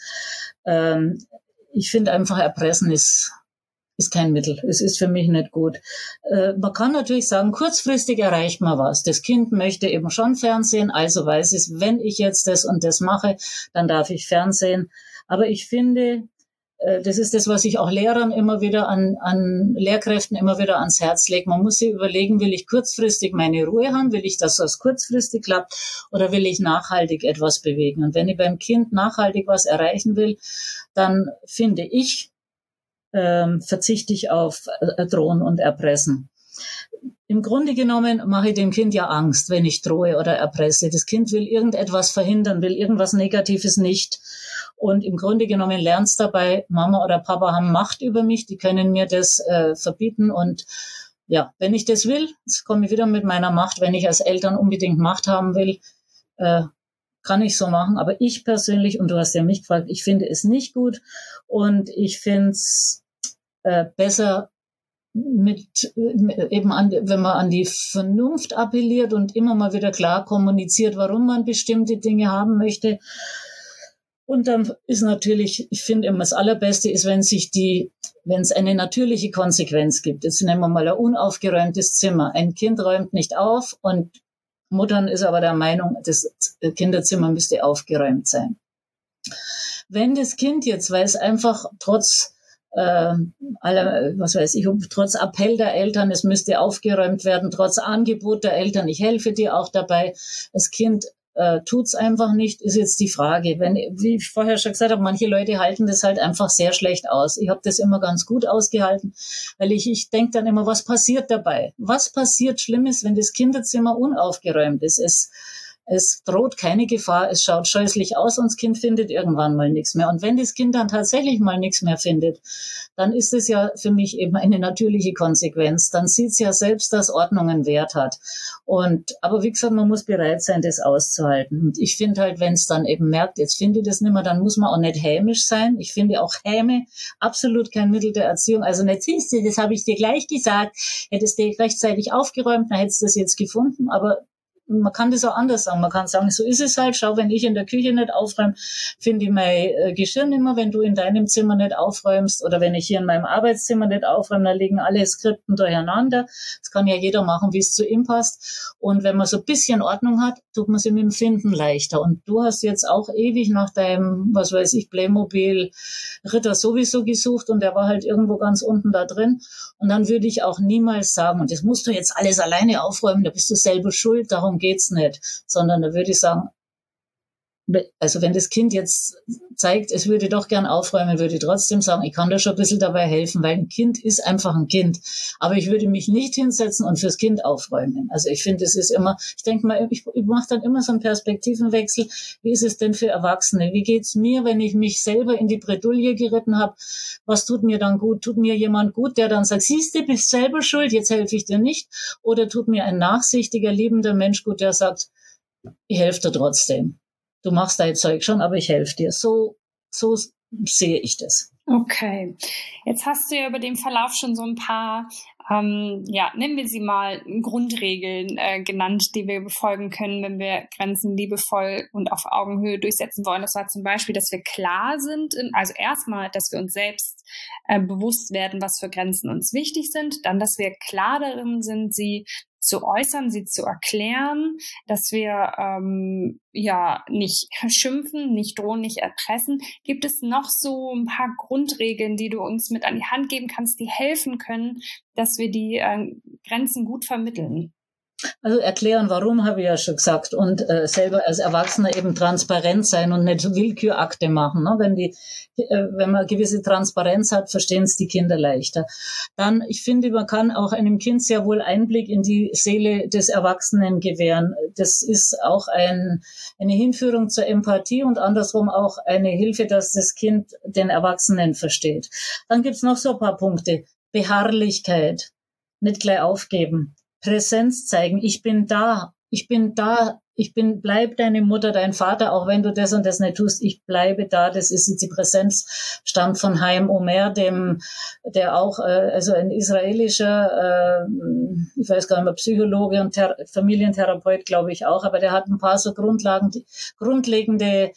[SPEAKER 2] Ich finde einfach, Erpressen ist kein Mittel. Es ist für mich nicht gut. Man kann natürlich sagen, kurzfristig erreicht man was. Das Kind möchte eben schon Fernsehen, also weiß es, wenn ich jetzt das und das mache, dann darf ich Fernsehen. Aber ich finde, das ist das, was ich auch Lehrern immer wieder an Lehrkräften immer wieder ans Herz lege. Man muss sich überlegen, will ich kurzfristig meine Ruhe haben? Will ich, dass das kurzfristig klappt? Oder will ich nachhaltig etwas bewegen? Und wenn ich beim Kind nachhaltig was erreichen will, dann finde ich, verzichte ich auf Drohen und Erpressen. Im Grunde genommen mache ich dem Kind ja Angst, wenn ich drohe oder erpresse. Das Kind will irgendetwas verhindern, will irgendwas Negatives nicht. Und im Grunde genommen lernt es dabei, Mama oder Papa haben Macht über mich, die können mir das verbieten. Und ja, wenn ich das will, jetzt komme ich wieder mit meiner Macht, wenn ich als Eltern unbedingt Macht haben will, kann ich so machen. Aber ich persönlich, und du hast ja mich gefragt, ich finde es nicht gut. Und ich finde es besser, wenn man an die Vernunft appelliert und immer mal wieder klar kommuniziert, warum man bestimmte Dinge haben möchte. Und dann ist natürlich, ich finde immer das Allerbeste ist, wenn es eine natürliche Konsequenz gibt. Jetzt nehmen wir mal ein unaufgeräumtes Zimmer. Ein Kind räumt nicht auf und Muttern ist aber der Meinung, das Kinderzimmer müsste aufgeräumt sein. Wenn das Kind jetzt, weil es einfach trotz trotz Appell der Eltern, es müsste aufgeräumt werden, trotz Angebot der Eltern, ich helfe dir auch dabei, das Kind tut's einfach nicht, ist jetzt die Frage. Wie ich vorher schon gesagt habe, manche Leute halten das halt einfach sehr schlecht aus. Ich habe das immer ganz gut ausgehalten, weil ich denke dann immer, was passiert dabei? Was passiert Schlimmes, wenn das Kinderzimmer unaufgeräumt ist? Es droht keine Gefahr, es schaut scheußlich aus und das Kind findet irgendwann mal nichts mehr. Und wenn das Kind dann tatsächlich mal nichts mehr findet, dann ist es ja für mich eben eine natürliche Konsequenz. Dann sieht es ja selbst, dass Ordnung einen Wert hat. Aber wie gesagt, man muss bereit sein, das auszuhalten. Und ich finde halt, wenn es dann eben merkt, jetzt finde ich das nicht mehr, dann muss man auch nicht hämisch sein. Ich finde auch Häme absolut kein Mittel der Erziehung. Also nicht, siehst du, das habe ich dir gleich gesagt, hättest du rechtzeitig aufgeräumt, dann hättest du das jetzt gefunden, aber man kann das auch anders sagen. Man kann sagen, so ist es halt. Schau, wenn ich in der Küche nicht aufräume, finde ich mein Geschirr nicht mehr. Wenn du in deinem Zimmer nicht aufräumst oder wenn ich hier in meinem Arbeitszimmer nicht aufräume, dann liegen alle Skripten durcheinander. Das kann ja jeder machen, wie es zu ihm passt. Und wenn man so ein bisschen Ordnung hat, tut man sich mit dem Finden leichter. Und du hast jetzt auch ewig nach deinem, was weiß ich, Playmobil Ritter sowieso gesucht und der war halt irgendwo ganz unten da drin. Und dann würde ich auch niemals sagen, und das musst du jetzt alles alleine aufräumen, da bist du selber schuld, darum geht's nicht, sondern da würde ich sagen, also wenn das Kind jetzt zeigt, es würde doch gern aufräumen, würde ich trotzdem sagen, ich kann da schon ein bisschen dabei helfen, weil ein Kind ist einfach ein Kind. Aber ich würde mich nicht hinsetzen und fürs Kind aufräumen. Also ich finde, es ist immer, ich denke mal, ich mache dann immer so einen Perspektivenwechsel. Wie ist es denn für Erwachsene? Wie geht's mir, wenn ich mich selber in die Bredouille geritten habe? Was tut mir dann gut? Tut mir jemand gut, der dann sagt, siehst du, bist selber schuld, jetzt helfe ich dir nicht? Oder tut mir ein nachsichtiger, liebender Mensch gut, der sagt, ich helfe dir trotzdem. Du machst dein Zeug schon, aber ich helfe dir. So sehe ich das.
[SPEAKER 3] Okay. Jetzt hast du ja über den Verlauf schon so ein paar, nennen wir sie mal Grundregeln genannt, die wir befolgen können, wenn wir Grenzen liebevoll und auf Augenhöhe durchsetzen wollen. Das war zum Beispiel, dass wir klar sind, also erstmal, dass wir uns selbst bewusst werden, was für Grenzen uns wichtig sind, dann, dass wir klar darin sind, sie zu äußern, sie zu erklären, dass wir nicht schimpfen, nicht drohen, nicht erpressen. Gibt es noch so ein paar Grundregeln, die du uns mit an die Hand geben kannst, die helfen können, dass wir die Grenzen gut vermitteln?
[SPEAKER 2] Also erklären, warum, habe ich ja schon gesagt. Und selber als Erwachsener eben transparent sein und nicht so Willkürakte machen. Ne? Wenn man eine gewisse Transparenz hat, verstehen es die Kinder leichter. Dann, ich finde, man kann auch einem Kind sehr wohl Einblick in die Seele des Erwachsenen gewähren. Das ist auch eine Hinführung zur Empathie und andersrum auch eine Hilfe, dass das Kind den Erwachsenen versteht. Dann gibt's noch so ein paar Punkte. Beharrlichkeit. Nicht gleich aufgeben. Präsenz zeigen. Ich bin da. Bleib deine Mutter, dein Vater, auch wenn du das und das nicht tust. Ich bleibe da. Das ist jetzt die Präsenz, stammt von Chaim Omer, der auch, also ein israelischer, ich weiß gar nicht mehr, Psychologe und Familientherapeut, glaube ich auch, aber der hat ein paar so grundlegende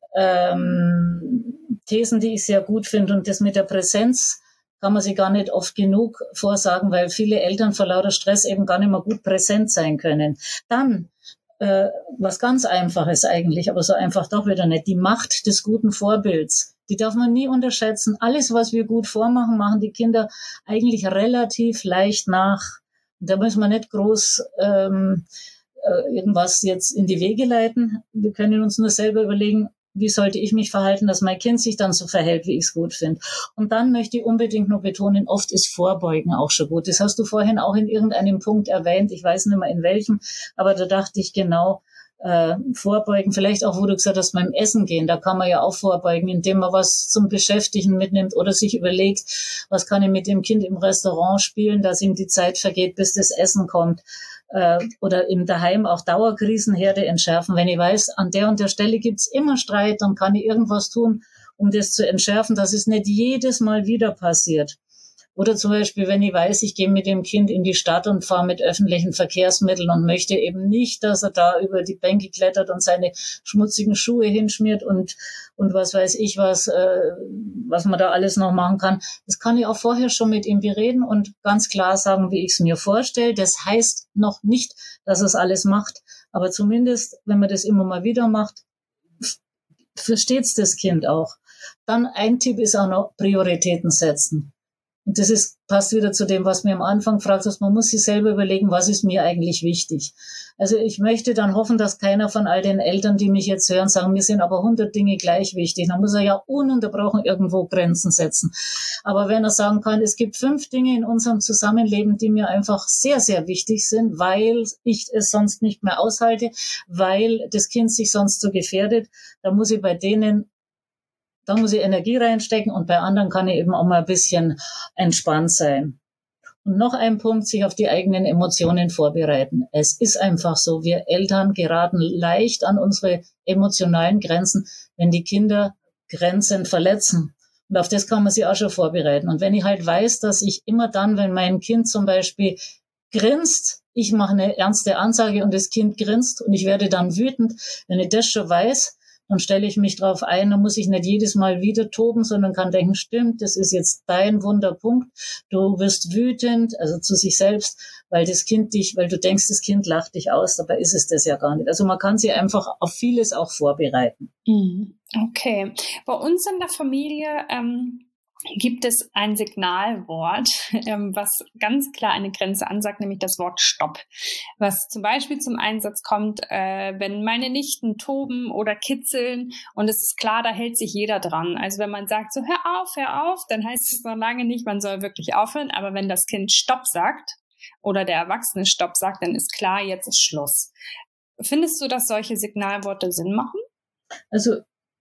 [SPEAKER 2] Thesen, die ich sehr gut finde. Und das mit der Präsenz kann man sich gar nicht oft genug vorsagen, weil viele Eltern vor lauter Stress eben gar nicht mehr gut präsent sein können. Dann, was ganz Einfaches eigentlich, aber so einfach doch wieder nicht, die Macht des guten Vorbilds. Die darf man nie unterschätzen. Alles, was wir gut vormachen, machen die Kinder eigentlich relativ leicht nach. Und da müssen wir nicht groß irgendwas jetzt in die Wege leiten. Wir können uns nur selber überlegen, wie sollte ich mich verhalten, dass mein Kind sich dann so verhält, wie ich es gut finde. Und dann möchte ich unbedingt nur betonen, oft ist Vorbeugen auch schon gut. Das hast du vorhin auch in irgendeinem Punkt erwähnt, ich weiß nicht mehr in welchem, aber da dachte ich genau, vorbeugen, vielleicht auch, wo du gesagt hast, beim Essen gehen, da kann man ja auch vorbeugen, indem man was zum Beschäftigen mitnimmt oder sich überlegt, was kann ich mit dem Kind im Restaurant spielen, dass ihm die Zeit vergeht, bis das Essen kommt. Oder im Daheim auch Dauerkrisenherde entschärfen. Wenn ich weiß, an der und der Stelle gibt's immer Streit, dann kann ich irgendwas tun, um das zu entschärfen, dass es nicht jedes Mal wieder passiert. Oder zum Beispiel, wenn ich weiß, ich gehe mit dem Kind in die Stadt und fahre mit öffentlichen Verkehrsmitteln und möchte eben nicht, dass er da über die Bänke klettert und seine schmutzigen Schuhe hinschmiert und was weiß ich was man da alles noch machen kann. Das kann ich auch vorher schon mit ihm bereden und ganz klar sagen, wie ich es mir vorstelle. Das heißt noch nicht, dass er es alles macht, aber zumindest, wenn man das immer mal wieder macht, versteht's das Kind auch. Dann ein Tipp ist auch noch Prioritäten setzen. Und passt wieder zu dem, was mir am Anfang fragt, dass man muss sich selber überlegen, was ist mir eigentlich wichtig. Also ich möchte dann hoffen, dass keiner von all den Eltern, die mich jetzt hören, sagen, mir sind aber 100 Dinge gleich wichtig. Dann muss er ja ununterbrochen irgendwo Grenzen setzen. Aber wenn er sagen kann, es gibt 5 Dinge in unserem Zusammenleben, die mir einfach sehr, sehr wichtig sind, weil ich es sonst nicht mehr aushalte, weil das Kind sich sonst so gefährdet, dann muss ich bei denen da muss ich Energie reinstecken und bei anderen kann ich eben auch mal ein bisschen entspannt sein. Und noch ein Punkt, sich auf die eigenen Emotionen vorbereiten. Es ist einfach so, wir Eltern geraten leicht an unsere emotionalen Grenzen, wenn die Kinder Grenzen verletzen. Und auf das kann man sich auch schon vorbereiten. Und wenn ich halt weiß, dass ich immer dann, wenn mein Kind zum Beispiel grinst, ich mache eine ernste Ansage und das Kind grinst und ich werde dann wütend, wenn ich das schon weiß, dann stelle ich mich drauf ein, dann muss ich nicht jedes Mal wieder toben, sondern kann denken, stimmt, das ist jetzt dein Wunderpunkt. Du wirst wütend, also zu sich selbst, weil du denkst, das Kind lacht dich aus, dabei ist es das ja gar nicht. Also man kann sich einfach auf vieles auch vorbereiten.
[SPEAKER 3] Okay. Bei uns in der Familie gibt es ein Signalwort, was ganz klar eine Grenze ansagt, nämlich das Wort Stopp. Was zum Beispiel zum Einsatz kommt, wenn meine Nichten toben oder kitzeln und es ist klar, da hält sich jeder dran. Also wenn man sagt so, hör auf, dann heißt es noch lange nicht, man soll wirklich aufhören. Aber wenn das Kind Stopp sagt oder der Erwachsene Stopp sagt, dann ist klar, jetzt ist Schluss. Findest du, dass solche Signalworte Sinn machen?
[SPEAKER 2] Also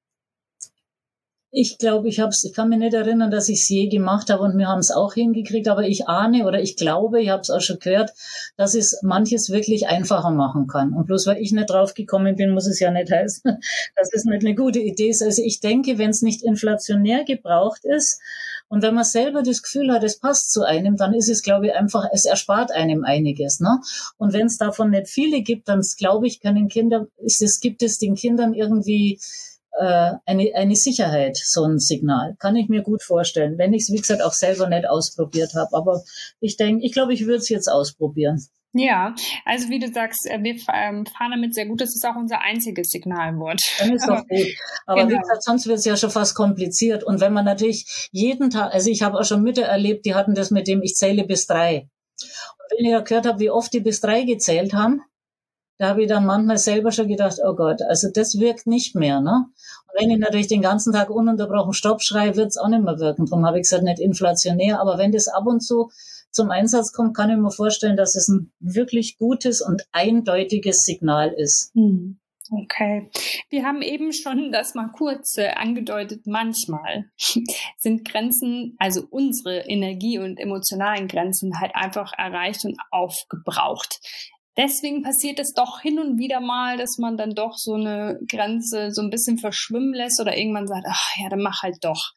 [SPEAKER 2] ich glaube, ich kann mich nicht erinnern, dass ich es je gemacht habe und wir haben es auch hingekriegt, aber ich ahne oder ich glaube, ich habe es auch schon gehört, dass es manches wirklich einfacher machen kann. Und bloß weil ich nicht drauf gekommen bin, muss es ja nicht heißen, dass es nicht eine gute Idee ist. Also ich denke, wenn es nicht inflationär gebraucht ist und wenn man selber das Gefühl hat, es passt zu einem, dann ist es, glaube ich, einfach, es erspart einem einiges. Ne? Und wenn es davon nicht viele gibt, dann glaube ich, gibt es den Kindern irgendwie eine Sicherheit, so ein Signal. Kann ich mir gut vorstellen, wenn ich es, wie gesagt, auch selber nicht ausprobiert habe. Aber ich glaube, ich würde es jetzt ausprobieren.
[SPEAKER 3] Ja, also wie du sagst, wir fahren damit sehr gut. Das ist auch unser einziges Signalwort.
[SPEAKER 2] Dann ist doch gut. Aber genau. Wie gesagt, sonst wird es ja schon fast kompliziert. Und wenn man natürlich jeden Tag, also ich habe auch schon Mütter erlebt, die hatten das mit dem, ich zähle bis 3. Und wenn ich ja gehört habe, wie oft die bis 3 gezählt haben, da habe ich dann manchmal selber schon gedacht, oh Gott, also das wirkt nicht mehr. Ne? Und wenn ich natürlich den ganzen Tag ununterbrochen Stopp schreie, wird es auch nicht mehr wirken. Darum habe ich gesagt, nicht inflationär. Aber wenn das ab und zu zum Einsatz kommt, kann ich mir vorstellen, dass es ein wirklich gutes und eindeutiges Signal ist.
[SPEAKER 3] Okay. Wir haben eben schon das mal kurz angedeutet. Manchmal sind Grenzen, also unsere Energie- und emotionalen Grenzen halt einfach erreicht und aufgebraucht. Deswegen passiert es doch hin und wieder mal, dass man dann doch so eine Grenze so ein bisschen verschwimmen lässt oder irgendwann sagt, ach ja, dann mach halt doch.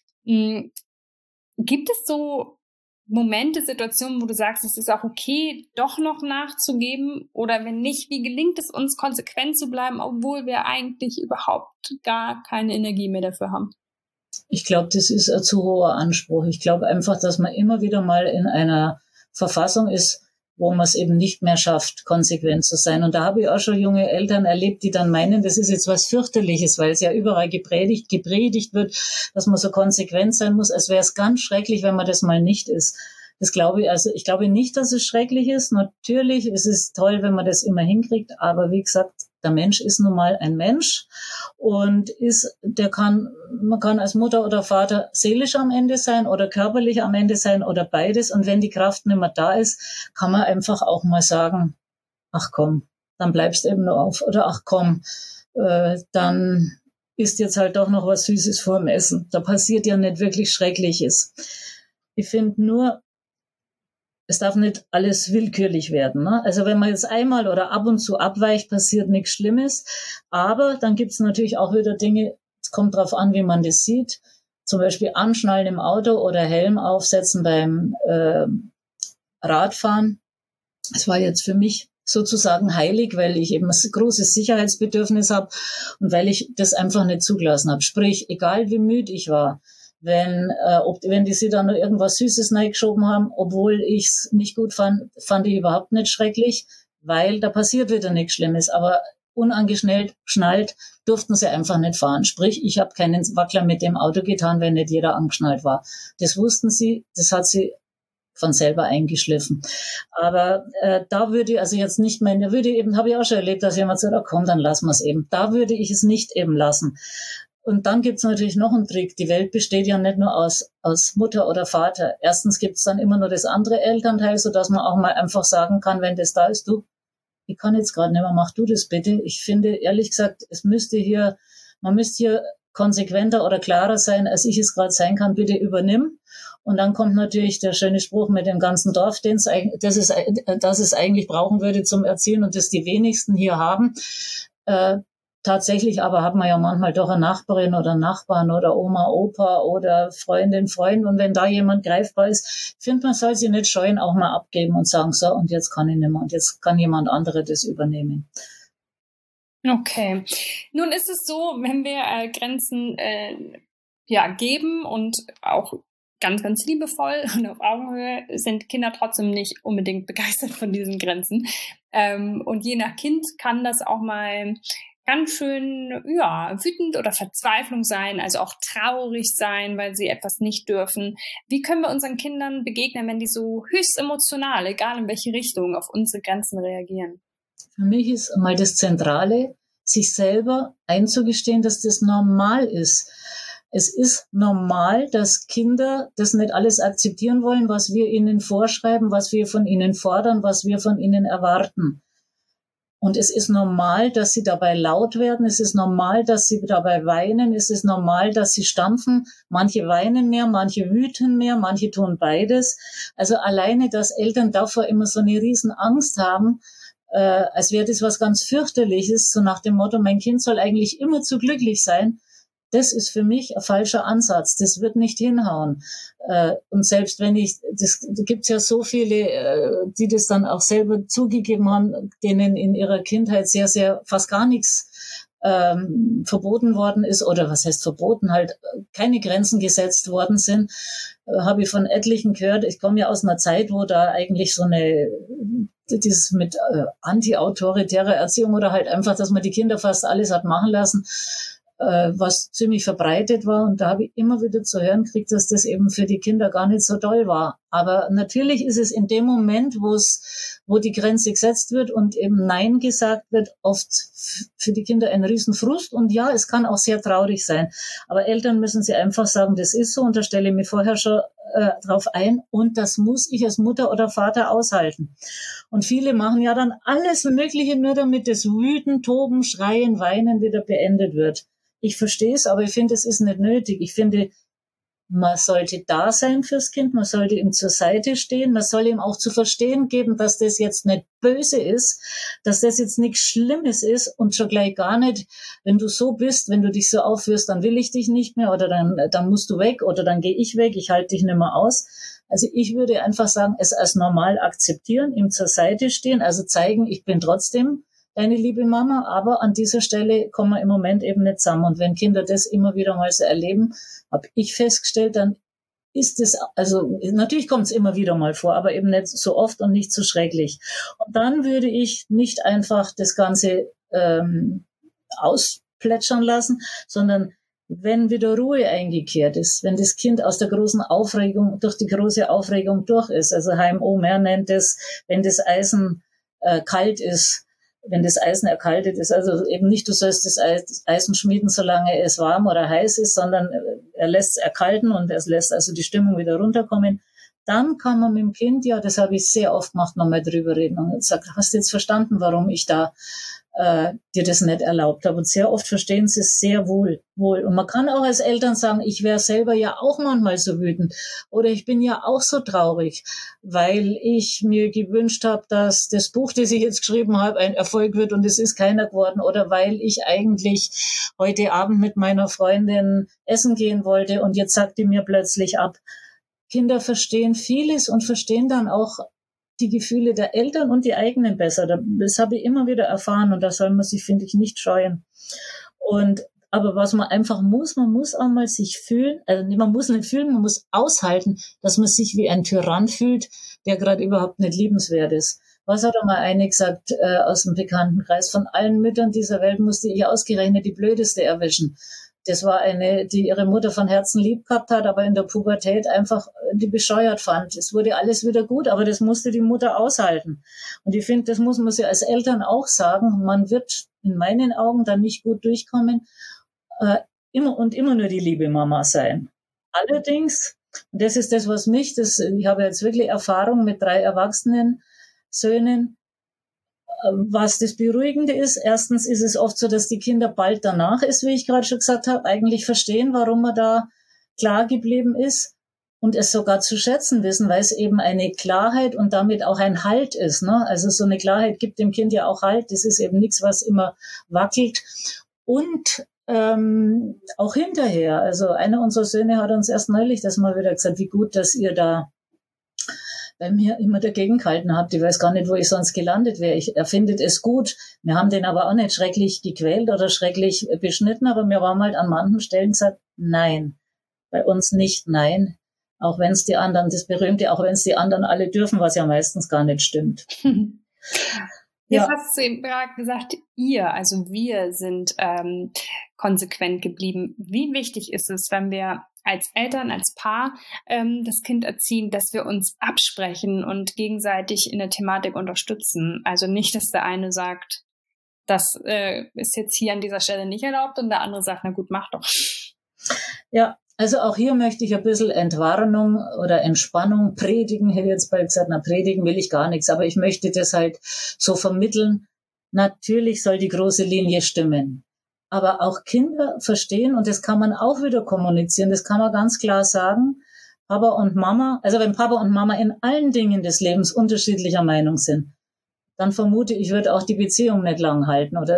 [SPEAKER 3] Gibt es so Momente, Situationen, wo du sagst, es ist auch okay, doch noch nachzugeben? Oder wenn nicht, wie gelingt es uns, konsequent zu bleiben, obwohl wir eigentlich überhaupt gar keine Energie mehr dafür haben?
[SPEAKER 2] Ich glaube, das ist ein zu hoher Anspruch. Ich glaube einfach, dass man immer wieder mal in einer Verfassung ist, wo man es eben nicht mehr schafft, konsequent zu sein. Und da habe ich auch schon junge Eltern erlebt, die dann meinen, das ist jetzt was fürchterliches, weil es ja überall gepredigt wird, dass man so konsequent sein muss, als wäre es ganz schrecklich, wenn man das mal nicht ist. Das glaube ich, also ich glaube nicht, dass es schrecklich ist. Natürlich ist es toll, wenn man das immer hinkriegt, aber wie gesagt, der Mensch ist nun mal ein Mensch und man kann als Mutter oder Vater seelisch am Ende sein oder körperlich am Ende sein oder beides. Und wenn die Kraft nicht mehr da ist, kann man einfach auch mal sagen, ach komm, dann bleibst eben nur auf. Oder ach komm, dann isst jetzt halt doch noch was Süßes vorm Essen. Da passiert ja nicht wirklich Schreckliches. Ich finde nur, es darf nicht alles willkürlich werden. Ne? Also wenn man jetzt einmal oder ab und zu abweicht, passiert nichts Schlimmes. Aber dann gibt es natürlich auch wieder Dinge, es kommt drauf an, wie man das sieht. Zum Beispiel Anschnallen im Auto oder Helm aufsetzen beim Radfahren. Das war jetzt für mich sozusagen heilig, weil ich eben ein großes Sicherheitsbedürfnis habe und weil ich das einfach nicht zugelassen habe. Sprich, egal wie müde ich war, wenn die sie dann noch irgendwas Süßes reingeschoben haben, obwohl ich es nicht gut fand ich überhaupt nicht schrecklich, weil da passiert wieder nichts Schlimmes. Aber unangeschnallt durften sie einfach nicht fahren. Sprich, ich habe keinen Wackler mit dem Auto getan, wenn nicht jeder angeschnallt war. Das wussten sie, das hat sie von selber eingeschliffen. Aber da würde, also jetzt nicht mehr, da würde eben, habe ich auch schon erlebt, dass jemand sagt, komm, dann lassen wir es eben. Da würde ich es nicht eben lassen. Und dann gibt's natürlich noch einen Trick. Die Welt besteht ja nicht nur aus Mutter oder Vater. Erstens gibt's dann immer nur das andere Elternteil, sodass man auch mal einfach sagen kann, wenn das da ist, du, ich kann jetzt gerade nicht mehr, mach du das bitte. Ich finde, ehrlich gesagt, man müsste hier konsequenter oder klarer sein, als ich es gerade sein kann, bitte übernimm. Und dann kommt natürlich der schöne Spruch mit dem ganzen Dorf, das es eigentlich brauchen würde zum Erzielen und das die wenigsten hier haben. Tatsächlich aber hat man ja manchmal doch eine Nachbarin oder Nachbarn oder Oma, Opa oder Freundin, Freund. Und wenn da jemand greifbar ist, finde man, soll sie nicht scheuen, auch mal abgeben und sagen, so, und jetzt kann ich nicht mehr und jetzt kann jemand andere das übernehmen.
[SPEAKER 3] Okay. Nun ist es so, wenn wir Grenzen geben und auch ganz, ganz liebevoll und auf Augenhöhe, sind Kinder trotzdem nicht unbedingt begeistert von diesen Grenzen. Und je nach Kind kann das auch mal ganz schön, wütend oder Verzweiflung sein, also auch traurig sein, weil sie etwas nicht dürfen. Wie können wir unseren Kindern begegnen, wenn die so höchst emotional, egal in welche Richtung, auf unsere Grenzen reagieren?
[SPEAKER 2] Für mich ist mal das Zentrale, sich selber einzugestehen, dass das normal ist. Es ist normal, dass Kinder das nicht alles akzeptieren wollen, was wir ihnen vorschreiben, was wir von ihnen fordern, was wir von ihnen erwarten. Und es ist normal, dass sie dabei laut werden. Es ist normal, dass sie dabei weinen. Es ist normal, dass sie stampfen. Manche weinen mehr, manche wüten mehr, manche tun beides. Also alleine, dass Eltern davor immer so eine riesen Angst haben, als wäre das was ganz fürchterliches, so nach dem Motto, mein Kind soll eigentlich immer zu glücklich sein. Das ist für mich ein falscher Ansatz. Das wird nicht hinhauen. Und selbst wenn da gibt's ja so viele, die das dann auch selber zugegeben haben, denen in ihrer Kindheit sehr, sehr fast gar nichts verboten worden ist, oder was heißt verboten, halt keine Grenzen gesetzt worden sind, habe ich von etlichen gehört. Ich komme ja aus einer Zeit, wo da eigentlich so dieses mit anti-autoritärer Erziehung oder halt einfach, dass man die Kinder fast alles hat machen lassen, was ziemlich verbreitet war. Und da habe ich immer wieder zu hören gekriegt, dass das eben für die Kinder gar nicht so toll war. Aber natürlich ist es in dem Moment, wo die Grenze gesetzt wird und eben Nein gesagt wird, oft für die Kinder ein Riesenfrust. Und ja, es kann auch sehr traurig sein. Aber Eltern müssen sie einfach sagen, das ist so, und da stelle ich mich vorher schon drauf ein, und das muss ich als Mutter oder Vater aushalten. Und viele machen ja dann alles Mögliche nur, damit das Wüten, Toben, Schreien, Weinen wieder beendet wird. Ich verstehe es, aber ich finde, es ist nicht nötig. Ich finde, man sollte da sein fürs Kind, man sollte ihm zur Seite stehen, man soll ihm auch zu verstehen geben, dass das jetzt nicht böse ist, dass das jetzt nichts Schlimmes ist, und schon gleich gar nicht, wenn du so bist, wenn du dich so aufführst, dann will ich dich nicht mehr, oder dann musst du weg, oder dann gehe ich weg, ich halte dich nicht mehr aus. Also ich würde einfach sagen, es als normal akzeptieren, ihm zur Seite stehen, also zeigen, ich bin trotzdem deine liebe Mama, aber an dieser Stelle kommen wir im Moment eben nicht zusammen. Und wenn Kinder das immer wieder mal so erleben, habe ich festgestellt, dann ist es, also natürlich kommt es immer wieder mal vor, aber eben nicht so oft und nicht so schrecklich. Und dann würde ich nicht einfach das Ganze ausplätschern lassen, sondern wenn wieder Ruhe eingekehrt ist, wenn das Kind aus der großen Aufregung, durch die große Aufregung durch ist, also HMO Mehr nennt es, wenn das Eisen kalt ist, wenn das Eisen erkaltet ist, also eben nicht, du sollst das Eisen schmieden, solange es warm oder heiß ist, sondern er lässt es erkalten und es lässt also die Stimmung wieder runterkommen. Dann kann man mit dem Kind, ja, das habe ich sehr oft gemacht, nochmal drüber reden und sagt, hast du jetzt verstanden, warum ich da dir das nicht erlaubt habe? Und sehr oft verstehen sie es sehr wohl. Und man kann auch als Eltern sagen, ich wäre selber ja auch manchmal so wütend oder ich bin ja auch so traurig, weil ich mir gewünscht habe, dass das Buch, das ich jetzt geschrieben habe, ein Erfolg wird und es ist keiner geworden, oder weil ich eigentlich heute Abend mit meiner Freundin essen gehen wollte und jetzt sagt die mir plötzlich ab. Kinder verstehen vieles und verstehen dann auch die Gefühle der Eltern und die eigenen besser. Das habe ich immer wieder erfahren, und da soll man sich, finde ich, nicht scheuen. Aber was man einfach muss, man muss auch mal sich fühlen, also man muss nicht fühlen, man muss aushalten, dass man sich wie ein Tyrann fühlt, der gerade überhaupt nicht liebenswert ist. Was hat einmal eine gesagt aus dem Bekanntenkreis? Von allen Müttern dieser Welt musste ich ausgerechnet die blödeste erwischen. Das war eine, die ihre Mutter von Herzen lieb gehabt hat, aber in der Pubertät einfach die bescheuert fand. Es wurde alles wieder gut, aber das musste die Mutter aushalten. Und ich finde, das muss man sich als Eltern auch sagen. Man wird in meinen Augen dann nicht gut durchkommen, immer nur die liebe Mama sein. Allerdings, und das ist das, was mich, ich habe jetzt wirklich Erfahrung mit 3 erwachsenen Söhnen, was das Beruhigende ist. Erstens ist es oft so, dass die Kinder bald danach ist, wie ich gerade schon gesagt habe, eigentlich verstehen, warum man da klar geblieben ist und es sogar zu schätzen wissen, weil es eben eine Klarheit und damit auch ein Halt ist. Ne? Also so eine Klarheit gibt dem Kind ja auch Halt. Das ist eben nichts, was immer wackelt. Und auch hinterher. Also einer unserer Söhne hat uns erst neulich das mal wieder gesagt, wie gut, dass ihr da bei mir immer dagegen gehalten habt. Ich weiß gar nicht, wo ich sonst gelandet wäre. Er findet es gut. Wir haben den aber auch nicht schrecklich gequält oder schrecklich beschnitten, aber wir haben halt an manchen Stellen gesagt, nein. Bei uns nicht nein. Auch wenn es die anderen, das Berühmte, auch wenn es die anderen alle dürfen, was ja meistens gar nicht stimmt.
[SPEAKER 3] Jetzt hast du eben gerade gesagt, also wir sind konsequent geblieben. Wie wichtig ist es, wenn wir als Eltern, als Paar das Kind erziehen, dass wir uns absprechen und gegenseitig in der Thematik unterstützen? Also nicht, dass der eine sagt, das ist jetzt hier an dieser Stelle nicht erlaubt und der andere sagt, na gut, mach doch.
[SPEAKER 2] Ja, also auch hier möchte ich ein bisschen Entwarnung oder Entspannung predigen. Hätte jetzt bald gesagt, predigen will ich gar nichts, aber ich möchte das halt so vermitteln. Natürlich soll die große Linie stimmen. Aber auch Kinder verstehen, und das kann man auch wieder kommunizieren, das kann man ganz klar sagen, Papa und Mama, also wenn Papa und Mama in allen Dingen des Lebens unterschiedlicher Meinung sind, dann vermute ich, wird auch die Beziehung nicht lang halten oder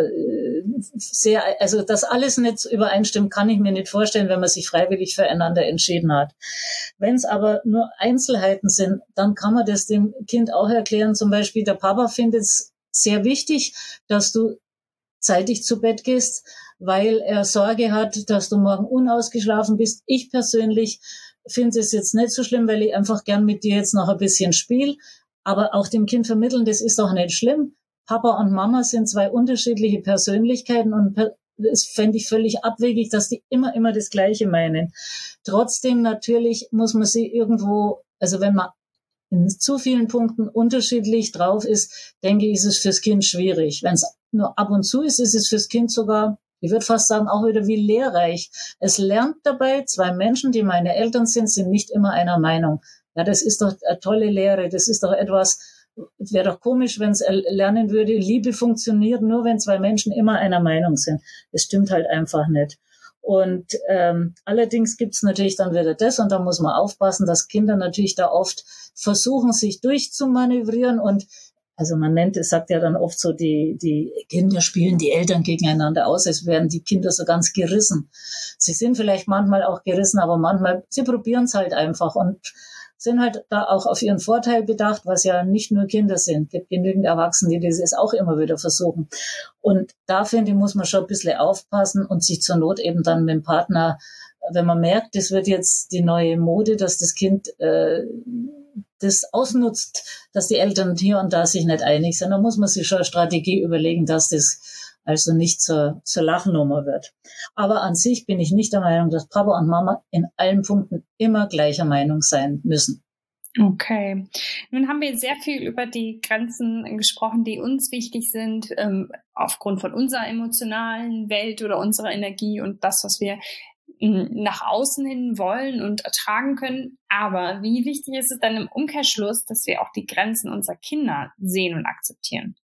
[SPEAKER 2] also dass alles nicht übereinstimmt, kann ich mir nicht vorstellen, wenn man sich freiwillig füreinander entschieden hat. Wenn es aber nur Einzelheiten sind, dann kann man das dem Kind auch erklären. Zum Beispiel der Papa findet es sehr wichtig, dass du zeitig zu Bett gehst, weil er Sorge hat, dass du morgen unausgeschlafen bist. Ich persönlich finde es jetzt nicht so schlimm, weil ich einfach gern mit dir jetzt noch ein bisschen spiele. Aber auch dem Kind vermitteln, das ist doch nicht schlimm. Papa und Mama sind 2 unterschiedliche Persönlichkeiten und es fände ich völlig abwegig, dass die immer das Gleiche meinen. Trotzdem natürlich muss man sie irgendwo, also wenn man in zu vielen Punkten unterschiedlich drauf ist, denke ich, ist es fürs Kind schwierig. Wenn es nur ab und zu ist, ist es fürs Kind sogar, ich würde fast sagen, auch wieder wie lehrreich. Es lernt dabei, 2 Menschen, die meine Eltern sind nicht immer einer Meinung. Ja, das ist doch eine tolle Lehre. Das ist doch etwas, wäre doch komisch, wenn es lernen würde, Liebe funktioniert nur, wenn 2 Menschen immer einer Meinung sind. Das stimmt halt einfach nicht. Und allerdings gibt's natürlich dann wieder das, und da muss man aufpassen, dass Kinder natürlich da oft versuchen, sich durchzumanövrieren. Und also man nennt es, sagt ja dann oft so, die Kinder spielen die Eltern gegeneinander aus, als wären die Kinder so ganz gerissen. Sie sind vielleicht manchmal auch gerissen, aber manchmal, sie probieren es halt einfach und sind halt da auch auf ihren Vorteil bedacht, was ja nicht nur Kinder sind. Es gibt genügend Erwachsene, die das auch immer wieder versuchen. Und da, finde ich, muss man schon ein bisschen aufpassen und sich zur Not eben dann mit dem Partner, wenn man merkt, das wird jetzt die neue Mode, dass das Kind das ausnutzt, dass die Eltern hier und da sich nicht einig sind, dann muss man sich schon eine Strategie überlegen, dass das also nicht zur Lachnummer wird. Aber an sich bin ich nicht der Meinung, dass Papa und Mama in allen Punkten immer gleicher Meinung sein müssen.
[SPEAKER 3] Okay. Nun haben wir sehr viel über die Grenzen gesprochen, die uns wichtig sind, aufgrund von unserer emotionalen Welt oder unserer Energie und das, was wir nach außen hin wollen und ertragen können. Aber wie wichtig ist es dann im Umkehrschluss, dass wir auch die Grenzen unserer Kinder sehen und akzeptieren?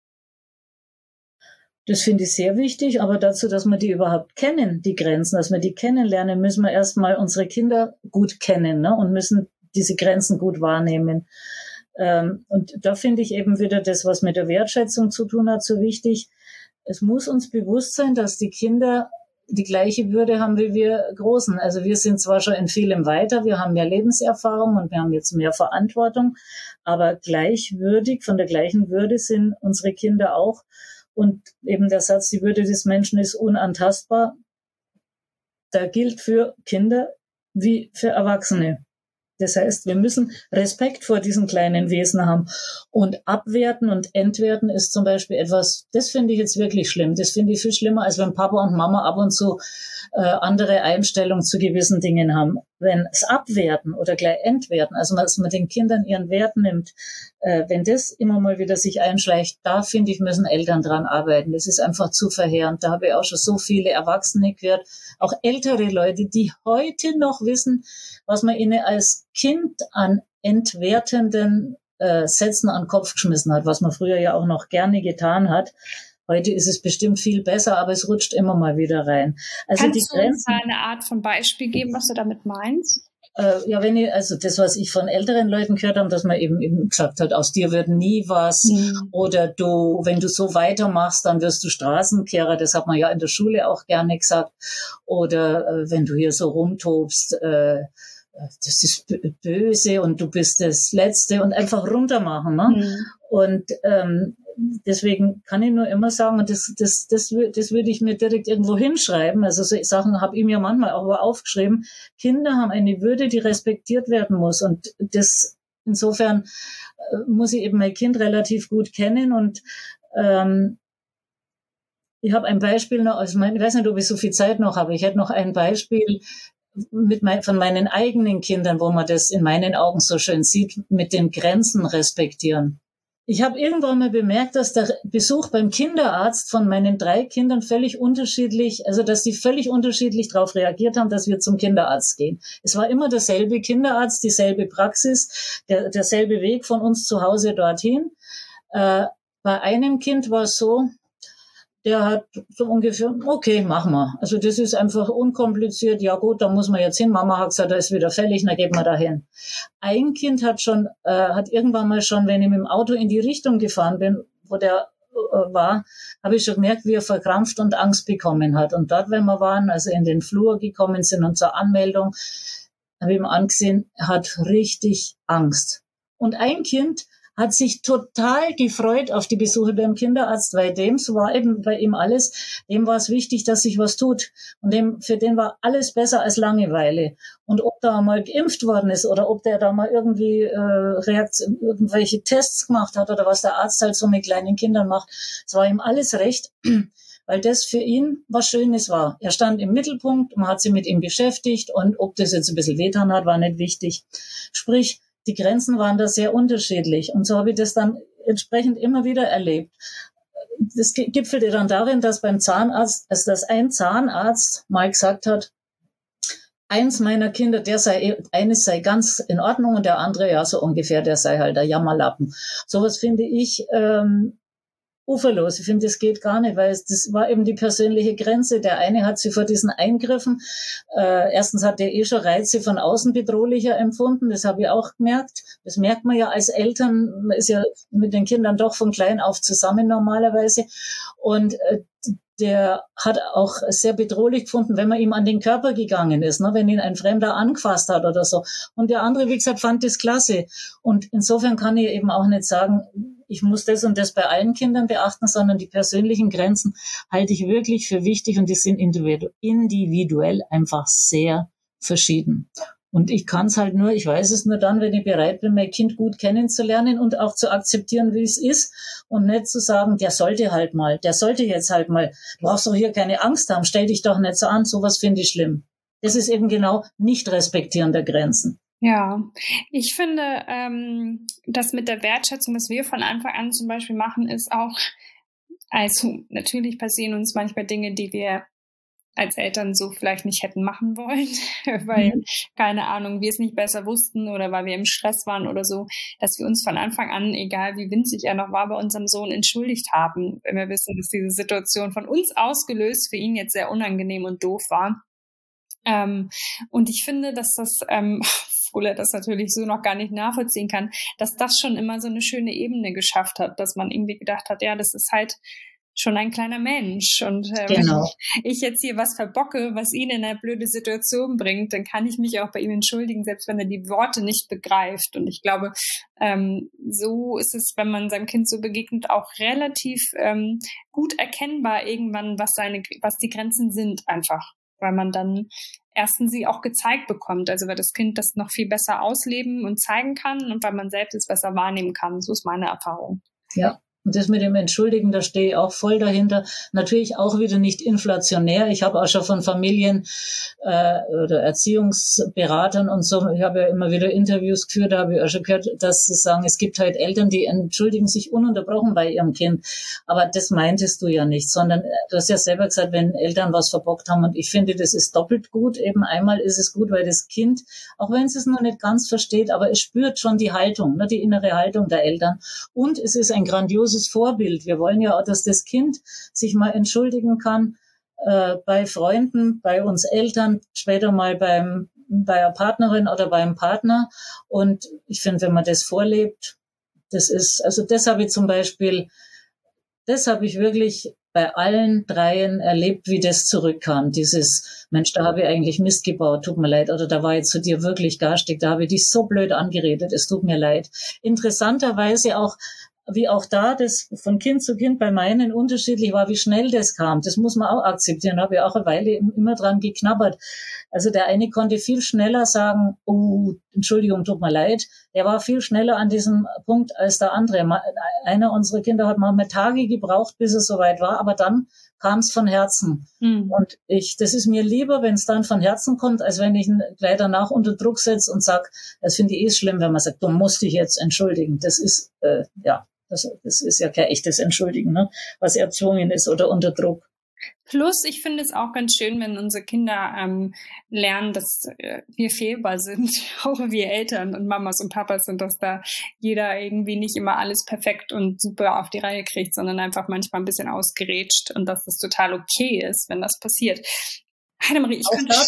[SPEAKER 2] Das finde ich sehr wichtig, aber dazu, dass wir die überhaupt kennen, die Grenzen, dass wir die kennenlernen, müssen wir erstmal unsere Kinder gut kennen, ne, und müssen diese Grenzen gut wahrnehmen. Und da finde ich eben wieder das, was mit der Wertschätzung zu tun hat, so wichtig. Es muss uns bewusst sein, dass die Kinder die gleiche Würde haben wie wir Großen. Also wir sind zwar schon in vielem weiter, wir haben mehr Lebenserfahrung und wir haben jetzt mehr Verantwortung, aber gleichwürdig, von der gleichen Würde sind unsere Kinder auch. Und eben der Satz, die Würde des Menschen ist unantastbar, da gilt für Kinder wie für Erwachsene. Das heißt, wir müssen Respekt vor diesen kleinen Wesen haben. Und abwerten und entwerten ist zum Beispiel etwas, das finde ich jetzt wirklich schlimm. Das finde ich viel schlimmer, als wenn Papa und Mama ab und zu andere Einstellungen zu gewissen Dingen haben. Wenn es abwerten oder gleich entwerten, also dass man den Kindern ihren Wert nimmt, wenn das immer mal wieder sich einschleicht, da finde ich, müssen Eltern dran arbeiten. Das ist einfach zu verheerend. Da habe ich auch schon so viele Erwachsene gehört, auch ältere Leute, die heute noch wissen, was man ihnen als Kind an entwertenden Sätzen an den Kopf geschmissen hat, was man früher ja auch noch gerne getan hat. Heute ist es bestimmt viel besser, aber es rutscht immer mal wieder rein. Also
[SPEAKER 3] Kannst du uns eine Art von Beispiel geben, was du damit meinst?
[SPEAKER 2] Ja, also das, was ich von älteren Leuten gehört habe, dass man eben gesagt hat, aus dir wird nie was, oder wenn du so weitermachst, dann wirst du Straßenkehrer, das hat man ja in der Schule auch gerne gesagt, oder wenn du hier so rumtobst, das ist böse und du bist das Letzte und einfach runtermachen, ne? Und deswegen kann ich nur immer sagen, und das würde ich mir direkt irgendwo hinschreiben. Also so Sachen habe ich mir manchmal auch aufgeschrieben. Kinder haben eine Würde, die respektiert werden muss. Und das insofern muss ich eben mein Kind relativ gut kennen. Und ich habe ein Beispiel noch, ich weiß nicht, ob ich so viel Zeit noch habe. Ich hätte noch ein Beispiel von meinen eigenen Kindern, wo man das in meinen Augen so schön sieht, mit den Grenzen respektieren. Ich habe irgendwann mal bemerkt, dass der Besuch beim Kinderarzt von meinen 3 Kindern völlig unterschiedlich, also dass die völlig unterschiedlich darauf reagiert haben, dass wir zum Kinderarzt gehen. Es war immer derselbe Kinderarzt, dieselbe Praxis, derselbe Weg von uns zu Hause dorthin. Bei einem Kind war es so, der hat so ungefähr, okay, machen wir. Also das ist einfach unkompliziert. Ja gut, da muss man jetzt hin. Mama hat gesagt, da ist wieder fällig, dann geht man da hin. Ein Kind hat irgendwann mal schon, wenn ich mit dem Auto in die Richtung gefahren bin, wo der war, habe ich schon gemerkt, wie er verkrampft und Angst bekommen hat. Und dort, wenn wir waren, also in den Flur gekommen sind und zur Anmeldung, habe ich ihm angesehen, er hat richtig Angst. Und ein Kind hat sich total gefreut auf die Besuche beim Kinderarzt, weil so war eben bei ihm alles, dem war es wichtig, dass sich was tut. Und für den war alles besser als Langeweile. Und ob da mal geimpft worden ist oder ob der da mal irgendwie irgendwelche Tests gemacht hat oder was der Arzt halt so mit kleinen Kindern macht, es war ihm alles recht, weil das für ihn was Schönes war. Er stand im Mittelpunkt, man hat sich mit ihm beschäftigt und ob das jetzt ein bisschen wehtan hat, war nicht wichtig. Sprich, die Grenzen waren da sehr unterschiedlich. Und so habe ich das dann entsprechend immer wieder erlebt. Das gipfelte dann darin, dass dass ein Zahnarzt mal gesagt hat, eins meiner Kinder, eines sei ganz in Ordnung und der andere, ja, so ungefähr, der sei halt der Jammerlappen. Sowas finde ich uferlos. Ich finde, das geht gar nicht, weil das war eben die persönliche Grenze. Der eine hat sie vor diesen Eingriffen, erstens hat der schon Reize von außen bedrohlicher empfunden, das habe ich auch gemerkt. Das merkt man ja als Eltern, man ist ja mit den Kindern doch von klein auf zusammen normalerweise. Und der hat auch sehr bedrohlich gefunden, wenn man ihm an den Körper gegangen ist, ne, wenn ihn ein Fremder angefasst hat oder so. Und der andere, wie gesagt, fand das klasse. Und insofern kann ich eben auch nicht sagen, ich muss das und das bei allen Kindern beachten, sondern die persönlichen Grenzen halte ich wirklich für wichtig und die sind individuell einfach sehr verschieden. Und ich kann es halt nur, ich weiß es nur dann, wenn ich bereit bin, mein Kind gut kennenzulernen und auch zu akzeptieren, wie es ist und nicht zu sagen, der sollte jetzt halt mal, du brauchst doch hier keine Angst haben, stell dich doch nicht so an, sowas finde ich schlimm. Das ist eben genau nicht respektieren der Grenzen.
[SPEAKER 3] Ja, ich finde, das mit der Wertschätzung, was wir von Anfang an zum Beispiel machen, ist auch, also natürlich passieren uns manchmal Dinge, die wir als Eltern so vielleicht nicht hätten machen wollen, weil, keine Ahnung, wir es nicht besser wussten oder weil wir im Stress waren oder so, dass wir uns von Anfang an, egal wie winzig er noch war, bei unserem Sohn entschuldigt haben, wenn wir wissen, dass diese Situation von uns ausgelöst für ihn jetzt sehr unangenehm und doof war. Und ich finde, dass das, obwohl er das natürlich so noch gar nicht nachvollziehen kann, dass das schon immer so eine schöne Ebene geschafft hat, dass man irgendwie gedacht hat, ja, das ist halt schon ein kleiner Mensch. Und
[SPEAKER 2] genau.
[SPEAKER 3] Wenn ich jetzt hier was verbocke, was ihn in eine blöde Situation bringt, dann kann ich mich auch bei ihm entschuldigen, selbst wenn er die Worte nicht begreift. Und ich glaube, so ist es, wenn man seinem Kind so begegnet, auch relativ gut erkennbar irgendwann, was die Grenzen sind einfach. weil man dann erstens sie auch gezeigt bekommt, also weil das Kind das noch viel besser ausleben und zeigen kann und weil man selbst es besser wahrnehmen kann. So ist meine Erfahrung.
[SPEAKER 2] Ja. Und das mit dem Entschuldigen, da stehe ich auch voll dahinter. Natürlich auch wieder nicht inflationär. Ich habe auch schon von Familien oder Erziehungsberatern und so, ich habe ja immer wieder Interviews geführt, da habe ich auch schon gehört, dass sie sagen, es gibt halt Eltern, die entschuldigen sich ununterbrochen bei ihrem Kind. Aber das meintest du ja nicht, sondern du hast ja selber gesagt, wenn Eltern was verbockt haben. Und ich finde, das ist doppelt gut. Eben einmal ist es gut, weil das Kind, auch wenn es es noch nicht ganz versteht, aber es spürt schon die Haltung, ne, die innere Haltung der Eltern. Und es ist ein grandioses Vorbild. Wir wollen ja auch, dass das Kind sich mal entschuldigen kann bei Freunden, bei uns Eltern, später mal bei einer Partnerin oder beim Partner. Und ich finde, wenn man das vorlebt, das ist, also das habe ich zum Beispiel, das habe ich wirklich bei allen dreien erlebt, wie das zurückkam. Dieses, Mensch, da habe ich eigentlich Mist gebaut, tut mir leid. Oder da war ich zu dir wirklich garstig, da habe ich dich so blöd angeredet, es tut mir leid. Interessanterweise auch, wie auch da das von Kind zu Kind bei meinen unterschiedlich war, wie schnell das kam. Das muss man auch akzeptieren. Da habe ich auch eine Weile immer dran geknabbert. Also der eine konnte viel schneller sagen, oh, Entschuldigung, tut mir leid. Der war viel schneller an diesem Punkt als der andere. Einer unserer Kinder hat manchmal Tage gebraucht, bis es soweit war, aber dann kam es von Herzen. Mhm. Und das ist mir lieber, wenn es dann von Herzen kommt, als wenn ich ihn gleich danach unter Druck setze und sage, das finde ich schlimm, wenn man sagt, du musst dich jetzt entschuldigen. Das ist, das ist ja kein echtes Entschuldigen, ne? Was erzwungen ist oder unter Druck.
[SPEAKER 3] Plus, ich finde es auch ganz schön, wenn unsere Kinder lernen, dass wir fehlbar sind, auch wir Eltern und Mamas und Papas sind, dass da jeder irgendwie nicht immer alles perfekt und super auf die Reihe kriegt, sondern einfach manchmal ein bisschen ausgerätscht und dass das total okay ist, wenn das passiert. Heidemarie,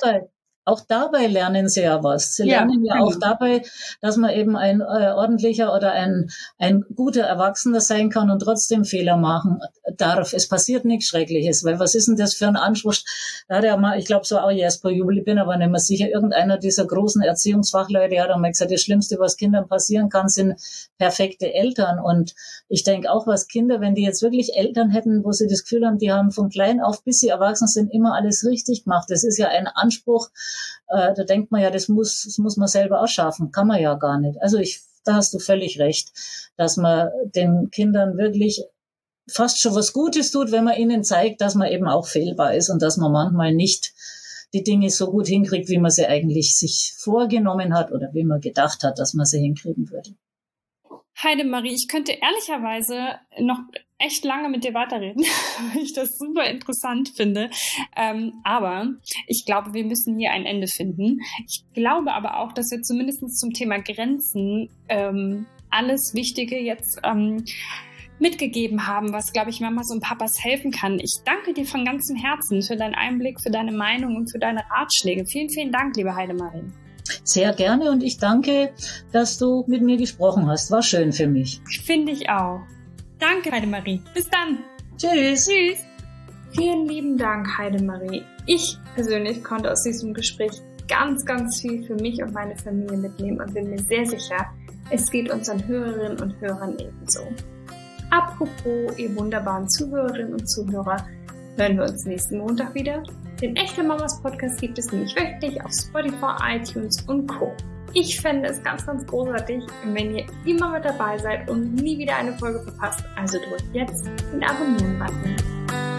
[SPEAKER 2] Auch dabei lernen sie ja was. Sie lernen ja auch dabei, dass man eben ein ordentlicher oder ein guter Erwachsener sein kann und trotzdem Fehler machen darf. Es passiert nichts Schreckliches, weil was ist denn das für ein Anspruch? Da hat ja mal, ich glaube so auch Jesper Jubel, ich bin aber nicht mehr sicher, irgendeiner dieser großen Erziehungsfachleute hat auch mal gesagt, das Schlimmste, was Kindern passieren kann, sind perfekte Eltern. Und ich denke auch, was Kinder, wenn die jetzt wirklich Eltern hätten, wo sie das Gefühl haben, die haben von klein auf, bis sie erwachsen sind, immer alles richtig gemacht. Das ist ja ein Anspruch, da denkt man ja, das muss man selber auch schaffen. Kann man ja gar nicht. Also da hast du völlig recht, dass man den Kindern wirklich fast schon was Gutes tut, wenn man ihnen zeigt, dass man eben auch fehlbar ist und dass man manchmal nicht die Dinge so gut hinkriegt, wie man sie eigentlich sich vorgenommen hat oder wie man gedacht hat, dass man sie hinkriegen würde.
[SPEAKER 3] Heidemarie, ich könnte ehrlicherweise noch echt lange mit dir weiterreden, weil ich das super interessant finde. Aber ich glaube, wir müssen hier ein Ende finden. Ich glaube aber auch, dass wir zumindest zum Thema Grenzen alles Wichtige jetzt mitgegeben haben, was, glaube ich, Mamas und Papas helfen kann. Ich danke dir von ganzem Herzen für deinen Einblick, für deine Meinung und für deine Ratschläge. Vielen, vielen Dank, liebe Heidemarie.
[SPEAKER 2] Sehr gerne und ich danke, dass du mit mir gesprochen hast. War schön für mich.
[SPEAKER 3] Finde ich auch. Danke, Heidemarie. Bis dann.
[SPEAKER 2] Tschüss.
[SPEAKER 3] Tschüss.
[SPEAKER 1] Vielen lieben Dank, Heidemarie. Ich persönlich konnte aus diesem Gespräch ganz, ganz viel für mich und meine Familie mitnehmen und bin mir sehr sicher, es geht unseren Hörerinnen und Hörern ebenso. Apropos, ihr wunderbaren Zuhörerinnen und Zuhörer, hören wir uns nächsten Montag wieder. Den Echte Mamas Podcast gibt es nämlich wöchentlich auf Spotify, iTunes und Co. Ich fände es ganz, ganz großartig, wenn ihr immer mit dabei seid und nie wieder eine Folge verpasst. Also drückt jetzt den Abonnieren-Button.